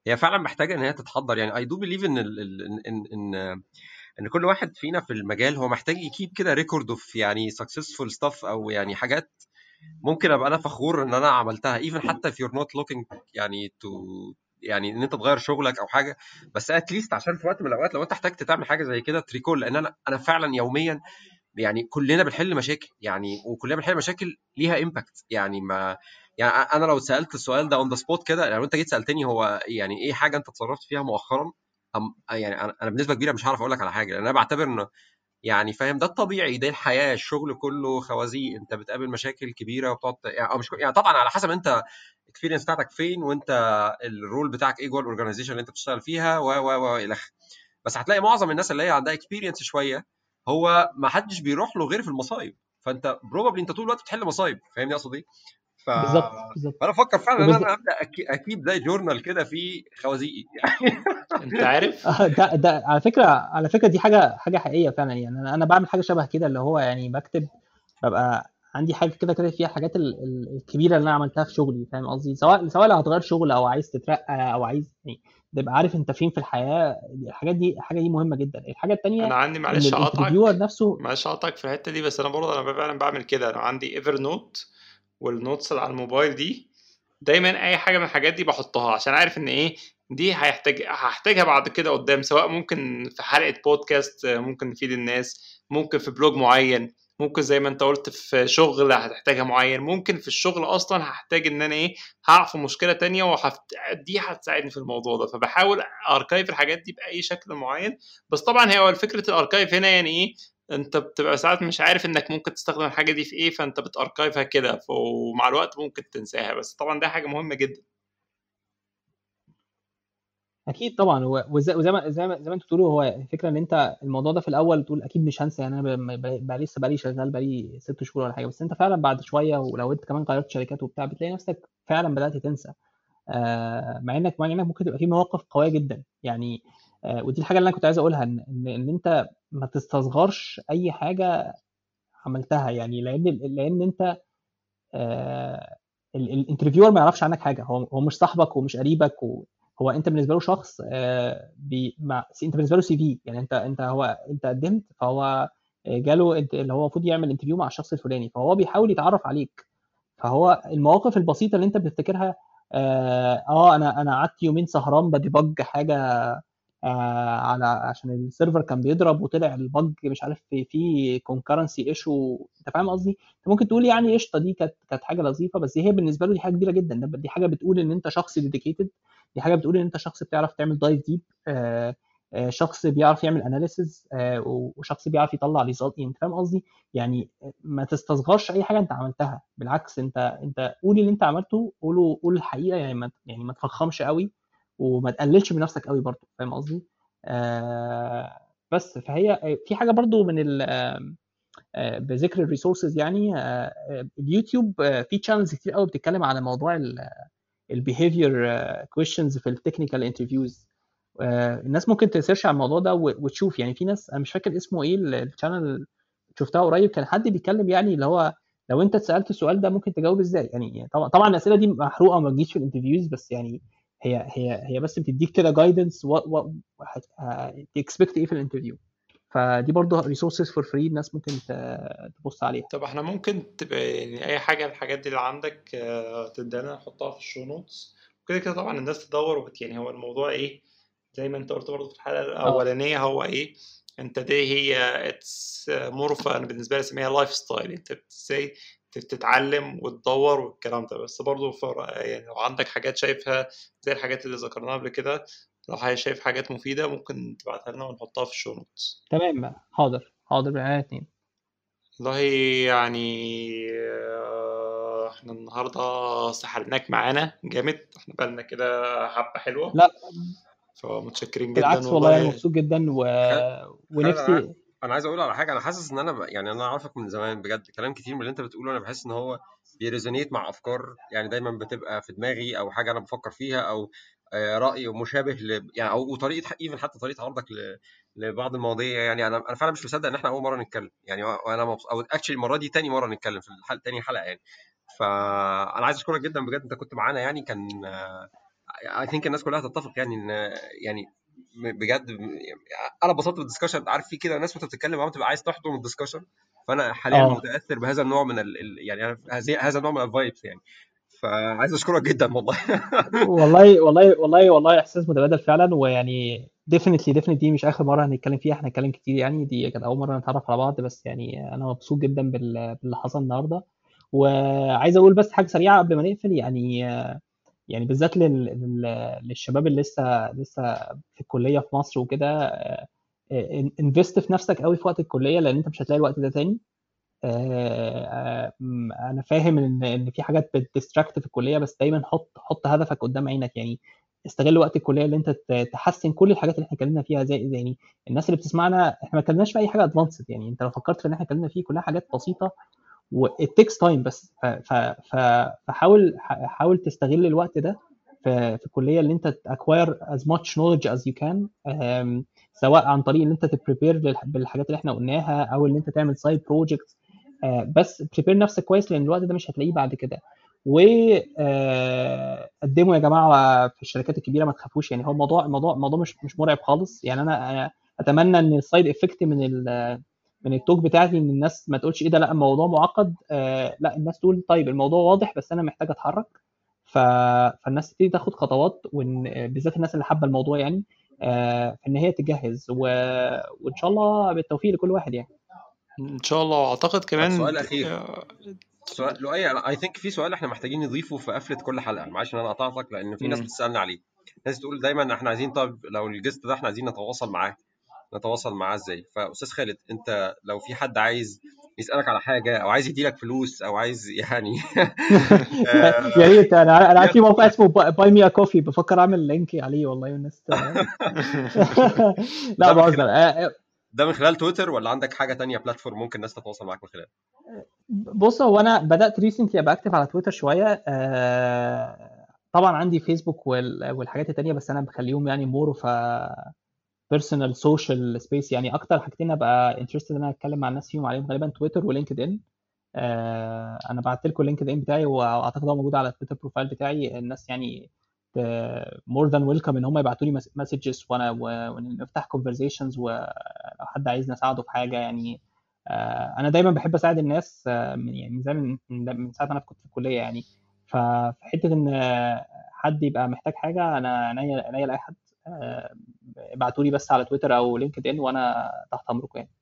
هي فعلا محتاجه ان هي تتحضر. يعني اي دو بليف ان ال- ال- ان ان ان كل واحد فينا في المجال هو محتاج يكيب كده ريكورد اوف يعني سكسسفول ستاف، او يعني حاجات ممكن ابقى انا فخور ان انا عملتها، ايفن حتى if you're not looking يعني to يعني ان انت تغير شغلك او حاجه، بس اتليست عشان في وقت من الاوقات لو انت احتجت تعمل حاجه زي كده تريكول. لان انا انا فعلا يوميا يعني كلنا بنحل مشاكل، يعني وكلنا بنحل مشاكل ليها امباكت. يعني ما يعني انا لو سالت السؤال ده اون ذا سبوت كده، لو انت جيت سالتني هو يعني ايه حاجه انت اتصرفت فيها مؤخرا، أم- يعني انا أنا بنسبه كبيره مش هعرف اقول لك على حاجه، لان انا بعتبر ان يعني فاهم ده الطبيعي، ده الحياه، الشغل كله خوازيق، انت بتقابل مشاكل كبيره وبتقعد يعني أو مش يعني طبعا على حسب انت الاكسبيرينس بتاعتك فين، وانت الرول بتاعك ايه جوه الاورجنايزيشن اللي انت بتشتغل فيها و و و الى اخره. بس هتلاقي معظم الناس اللي هي عندها اكسبيرينس شويه هو ما حدش بيروح له غير في المصايب، فانت بروبابلي انت طول الوقت بتحل مصايب. فاهمني اقصد ايه؟ ف بالظبط بالظبط. فانا بفكر فعلا ان وبز... انا ابدا أكي- اكيد زي جورنال كده فيه خوازيقي. انت عارف آه، ده ده على فكره على فكره دي حاجه حاجه حقيقيه فعلا. يعني انا انا بعمل حاجه شبه كده، اللي هو يعني بكتب، ببقى عندي حاجه كده كده فيها الحاجات ال- ال- الكبيره اللي انا عملتها في شغلي. فاهم قصدي؟ سواء سواء لو هتغير شغل او عايز تترقى او عايز يعني تبقى عارف انت فين في الحياه. الحاجات دي الحاجه دي مهمه جدا. الحاجه انا التانيه عندي، ان معلش الانترفيور اقطعك نفسه. معلش اقطعك في الحته دي، بس انا برضه انا فعلا بعمل كده. انا عندي ايفر نوت، والنوتس اللي على الموبايل دي دايما اي حاجه من الحاجات دي بحطها، عشان عارف ان ايه دي هيحتاج هحتاجها بعد كده قدام، سواء ممكن في حلقه بودكاست ممكن نفيد الناس، ممكن في بلوج معين، ممكن زي ما انت قلت في شغل هتحتاجها معين، ممكن في الشغل اصلا هحتاج ان انا ايه هقع في مشكله تانية وحفت... دي هتساعدني في الموضوع ده. فبحاول اركايف الحاجات دي باي شكل معين. بس طبعا هي فكره الاركايف هنا يعني ايه، انت بتبقى ساعات مش عارف انك ممكن تستخدم الحاجه دي في ايه، فانت بتاركايفها كده، ومع الوقت ممكن تنساها. بس طبعا ده حاجه مهمه جدا. اكيد طبعا. هو وزي وزي ما زي ما زي ما انتوا بتقولوا، هو الفكره ان انت الموضوع ده في الاول تقول اكيد مش هنسى. يعني انا ب- ب- بقى لسه بقالي شغال بقالي ست شهور ولا حاجه، بس انت فعلا بعد شويه ولو انت كمان غيرت شركات وبتاع بتلاقي نفسك فعلا بدات تنسى. آه، مع انك مع انك ممكن تبقى في مواقف قويه جدا يعني. آه، ودي الحاجه اللي انا كنت عايز اقولها، ان ان إن انت ما تستصغرش اي حاجه عملتها. يعني لان لان انت آه، ال- الانترفيور ما يعرفش عنك حاجه. هو هو مش صاحبك ومش قريبك و- هو انت بالنسبه له شخص، آه، بي مع انت بالنسبه له سي في. يعني انت انت هو انت قدمت، فهو جاله انت- اللي هو المفروض يعمل انترفيو مع الشخص الفلاني، فهو بيحاول يتعرف عليك. فهو المواقف البسيطه اللي انت بتفتكرها، اه آه، انا انا قعدت يومين سهران بديبج حاجه آه على عشان السيرفر كان بيضرب وطلع البج مش عارف في في كونكرنسي ايشو. انت فاهم قصدي؟ انت ممكن تقول يعني قشطه، دي كانت كانت حاجه لطيفه، بس هي بالنسبه له دي حاجه كبيره جدا. ده- دي حاجه بتقول ان انت شخص ديديكيتد. دي حاجه بتقول ان انت شخص بتعرف تعمل دايف ديب. آه آه، شخص بيعرف يعمل اناليسز، وشخص بيعرف يطلع ريزلت. انت فاهم قصدي؟ يعني ما تستصغرش اي حاجه انت عملتها. بالعكس، انت انت قول اللي انت عملته، قوله قول الحقيقه. يعني ما يعني ما تفخمش قوي وما تقللش من نفسك قوي برضه. فاهم قصدي؟ آه بس فهي في حاجه برضو من ال آه، بذكر الريسورسز. يعني آه، آه، اليوتيوب آه، في تشانلز كتير قوي بتتكلم على موضوع البيهيفير كويشنز في التكنيكال انترفيوز. الناس ممكن تسيرش على الموضوع ده و- وتشوف. يعني في ناس انا مش فاكر اسمه ايه الشانل، شفتها قريب، كان حد بيتكلم يعني اللي هو لو انت اتسالت السؤال ده ممكن تجاوب ازاي. يعني طبعا طبعا الاسئله دي محروقه وما تجيش في الانترفيوز، بس يعني هي هي هي بس بتديك كده جايدنس تكسبكت ايه في الانترفيو. فدي برضه ريسورسز فور فري الناس ممكن ت- تبص عليها. طب احنا ممكن تبقى يعني اي حاجه من الحاجات دي اللي عندك آه، تدينا نحطها في الشو نوتس. كده كده طبعا الناس تدور وبت يعني هو الموضوع ايه، زي ما انت قلت برضه في الحلقه اه الاولانيه، هو ايه انت دي هي اتس مورف. انا بالنسبه لي اسميها لايف ستايل، انت ازاي تتعلم وتدور والكلام ده. بس برضه فر- يعني لو عندك حاجات شايفها زي الحاجات اللي ذكرناها قبل كده، لو حاجة شايف حاجات مفيدة ممكن تبعتها لنا ونحطها في الشو نوتس. تمام. حاضر حاضر معايا اتنين. والله يعني آه، احنا النهاردة سحلناك معانا جامد، احنا بقالنا كده حبة حلوة، لا فمتشكرين جدا بالعكس والله، انا والله. مبسوط جدا و... خالد انا ونفسي. انا عايز اقول على حاجه. انا حاسس ان انا ب... يعني انا عارفك من زمان بجد، كلام كتير من اللي انت بتقوله انا بحس ان هو بيريزونيت مع افكار يعني دايما بتبقى في دماغي، او حاجه انا بفكر فيها، او آه، راي مشابه ل... يعني او وطريقه ايفن حتى طريقه عرضك ل... لبعض المواضيع. يعني انا انا فعلا مش مصدق ان احنا اول مره نتكلم يعني، وانا مبسوط، او اكشلي المره دي تاني مره نتكلم في الحلقه، تاني حلقه يعني. فانا عايز اشكرك جدا بجد، انت كنت معانا يعني، كان I think الناس كلها تتفق يعني ان يعني بجد انا اتبسطت بالدسكشن. عارف في كده ناس وانت بتتكلم معاهم تبقى عايز تحضر الدسكشن، فانا حاليا اه متاثر بهذا النوع من ال... ال- يعني أنا هذه هذا النوع من الفايبس يعني. فعايز اشكرك جدا والله. والله والله والله والله احساس متبادل فعلا. ويعني definitely definitely دي مش اخر مره هنتكلم فيها، احنا هنتكلم كتير يعني. دي كانت اول مره نتعرف على بعض، بس يعني انا مبسوط جدا بال- باللي حصل النهارده. وعايز اقول بس حاجه سريعه قبل ما نقفل يعني. يعني بالذات لل... لل... للشباب اللي لسه لسه في الكليه في مصر وكده، انفست في نفسك قوي في وقت الكليه، لان انت مش هتلاقي الوقت ده تاني. آه، م- انا فاهم ان ان في حاجات بتديستراكت في الكليه، بس دايما حط حط هدفك قدام عينك يعني. استغل وقت الكليه اللي انت ت- تحسن كل الحاجات اللي احنا اتكلمنا فيها. زي زي يعني الناس اللي بتسمعنا، احنا ما اتكلمناش في اي حاجه ادفانسد يعني. انت لو فكرت في اللي احنا اتكلمنا فيه كلها حاجات بسيطه، و it takes time بس. ف ف ف فحاول ح- حاول تستغل الوقت ده في في الكليه، اللي انت acquire as much knowledge as you can. أم، سواء عن طريق ان انت تبريبير بالحاجات اللي احنا قلناها، او ان انت تعمل سايد بروجكت. بس بريبير نفسك كويس، لان الوقت ده مش هتلاقيه بعد كده. وقدموا يا جماعه في الشركات الكبيره، ما تخافوش يعني. هو الموضوع الموضوع الموضوع مش مش مرعب خالص يعني. انا أنا اتمنى ان السايد افكت من ال من التوك بتاعتي ان الناس ما تقولش ايه ده، لا الموضوع معقد. آه لا، الناس تقول طيب الموضوع واضح بس انا محتاج اتحرك. ف... فالناس تبتدي تاخد خطوات، وإن بالذات الناس اللي حابه الموضوع يعني، آه في ان هي تجهز. و... وان شاء الله بالتوفيق لكل واحد يعني. ان شاء الله. اعتقد طب كمان سؤال د- اخير، آه، سؤال اتفضل. لؤي، اي ثينك في سؤال احنا محتاجين نضيفه في قفله كل حلقه. معلش ان انا قطعتك، لان في ناس مم. بتسالنا عليه. ناس تقول دايما احنا عايزين، طب لو الجست ده احنا عايزين نتواصل معاه، نتواصل معاه ازاي؟ فاستاذ خالد، انت لو في حد عايز يسالك على حاجه، او عايز يديلك فلوس، او عايز يعني يا آه، ريت. انا انا عارف في ياخد موقع اسمه باي مي ا كوفي، بفكر اعمل لينك عليه والله الناس. لا ده من بهزر. خلال آه، ده من خلال تويتر، ولا عندك حاجه تانية بلاتفورم ممكن الناس تتواصل معاك من خلالها؟ بص، هو انا بدات ريسنتلي ابقى اكتف على تويتر شويه. آه، طبعا عندي فيسبوك وال- والحاجات التانية، بس انا بخليهم يعني مور اوف بيرسونال سوشيال سبيس يعني. اكتر حاجتين ابقى انترستد ان انا اتكلم مع الناس فيهم عليهم غالبا تويتر ولينكد ان. آه، انا بعت لكم اللينكد ان بتاعي، واعتقد هو موجود على التويتر بروفايل بتاعي. الناس يعني مور ذان ويلكم ان هم يبعتوا لي مسجز، وانا و- ونفتح كونفرزيشنز، ولو حد عايزني اساعده في حاجه يعني. آه، انا دايما بحب اساعد الناس، آه، من يعني من زمان، من من ساعه ما انا كنت في الكليه يعني. ففي حته ان آه، حد يبقى محتاج حاجه، انا عينيا عينيا لاي حد. آه، ابعتوا لي بس على تويتر او لينكد ان، وانا تحت امركم يعني.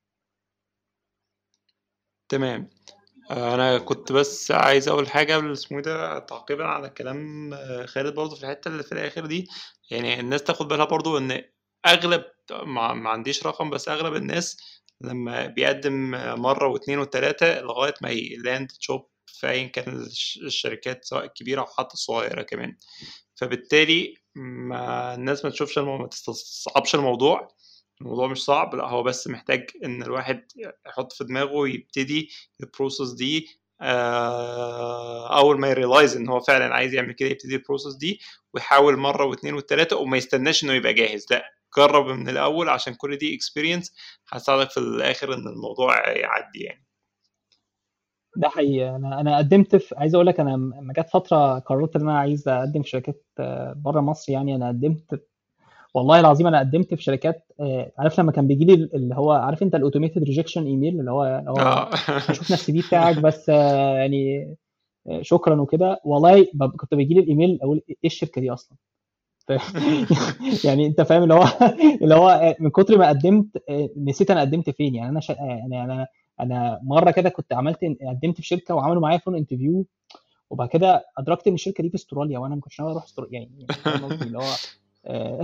تمام. آه، انا كنت بس عايز اقول حاجه قبل اسمه إيه ده، تعقيبا على كلام آه، خالد برضه في الحته اللي في الاخر دي. يعني الناس تاخد بالها برضه ان اغلب، ما, ما عنديش رقم، بس اغلب الناس لما بيقدم آه، مره واثنين وثلاثه لغايه ما يلاند جوب في ايا كان الش- الشركات، سواء الكبيره او حتى الصغيره كمان. فبالتالي ما الناس ما تشوفش الموضوع، ما تستصعبش الموضوع. الموضوع مش صعب، لا هو بس محتاج ان الواحد يحط في دماغه يبتدي البروسيس دي. آه، اول ما يريلايز ان هو فعلا عايز يعمل كده، يبتدي البروسيس دي ويحاول مره واثنين والثلاثه، وما يستناش انه يبقى جاهز. لا، جرب من الاول، عشان كل دي اكسبيرينس هتساعدك في الاخر ان الموضوع يعدي يعني. ده حقيقي. انا انا قدمت في، عايز اقول لك، انا لما جت فتره قررت ان انا عايز اقدم في شركات بره مصر يعني. انا قدمت، والله العظيم انا قدمت في شركات. آه، عارف لما كان بيجي لي اللي هو، عارف انت الاوتوميتد ريجكشن ايميل، اللي هو اللي هو اه. احنا شفنا السي في بتاعك بس، آه، يعني آه، شكرا وكده. والله ب- كنت بيجي لي الايميل اقول ايه الشركه دي اصلا. يعني انت فاهم اللي هو اللي هو من كتر ما قدمت، آه، نسيت انا قدمت فين يعني. انا شا... يعني انا انا مره كده كنت عملت، قدمت في شركه وعملوا معايا فون انترفيو، وبعد كده ادركت ان الشركه دي في استراليا، وانا ما كنتش ناوي اروح استراليا يعني. يعني فاهم قصدي اللي هو آه،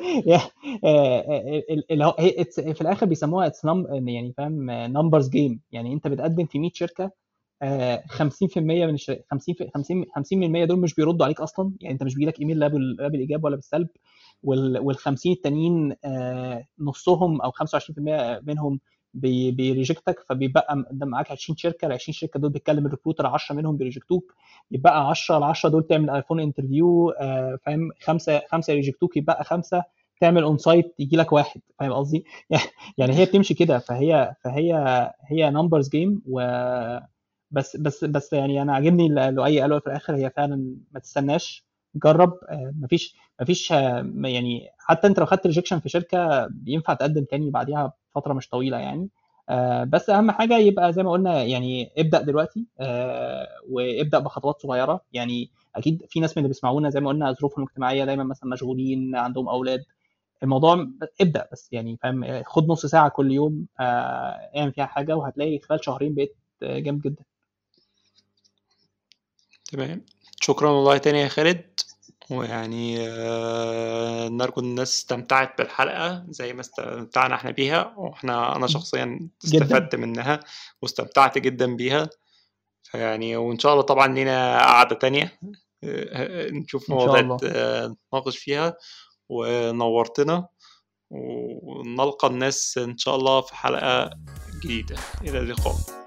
آه، اللي هو هي it's- في الاخر بيسموها اتس يعني فاهم، نمبرز جيم يعني. انت بتقدم في مية شركه، آه، خمسين في المية من الشركات، خمسين في خمسين خمسين بالمية دول مش بيردوا عليك اصلا يعني. انت مش بيجي لك ايميل لا بال- لا بالايجاب ولا بالسلب. وال وال خمسين التانيين، آه، نصهم او خمسة وعشرين في المية منهم بي بيريجكتك. فبيبقى م- ده معاك عشرين شركه، ال عشرين شركه دول بيتكلم الريكروتر، عشرة منهم بيريجكتوك. يبقى عشرة، ال عشرة دول تعمل ايفون انترفيو، آه، فاهم، خمسه خمسه يريجكتوك، يبقى خمسه تعمل اون سايت يجي لك واحد. فاهم قصدي؟ يعني هي بتمشي كده. فهي فهي هي نمبرز جيم. و بس بس بس يعني انا عاجبني اللي لؤي قاله في الاخر، هي فعلا ما تستناش. جرب. آه، مفيش مفيش آه، ما- يعني حتى انت لو خدت ريجكشن في شركه ينفع تقدم تاني بعديها فتره مش طويله يعني. آه، بس اهم حاجه يبقى زي ما قلنا يعني ابدا دلوقتي، آه، وابدا بخطوات صغيره يعني. اكيد في ناس من اللي بيسمعونا زي ما قلنا ظروفهم الاجتماعيه دايما مثلا مشغولين عندهم اولاد. الموضوع ابدا بس يعني فاهم، آه، خد نص ساعه كل يوم، آه، اعمل فيها حاجه وهتلاقي خلال شهرين بقيت آه، جامد جدا. تمام. شكرا والله تاني يا خالد. ويعني آه، نرجو إن الناس استمتعت بالحلقة زي ما استمتعنا احنا بيها، واحنا أنا شخصيا جدا استفدت منها واستمتعت جدا بيها. فيعني وإن شاء الله طبعا لينا قعدة تانية آه، نشوف ان شاء مواضيع الله. آه، نتناقش فيها. ونورتنا، ونلقى الناس إن شاء الله في حلقة جديدة. إلى اللقاء.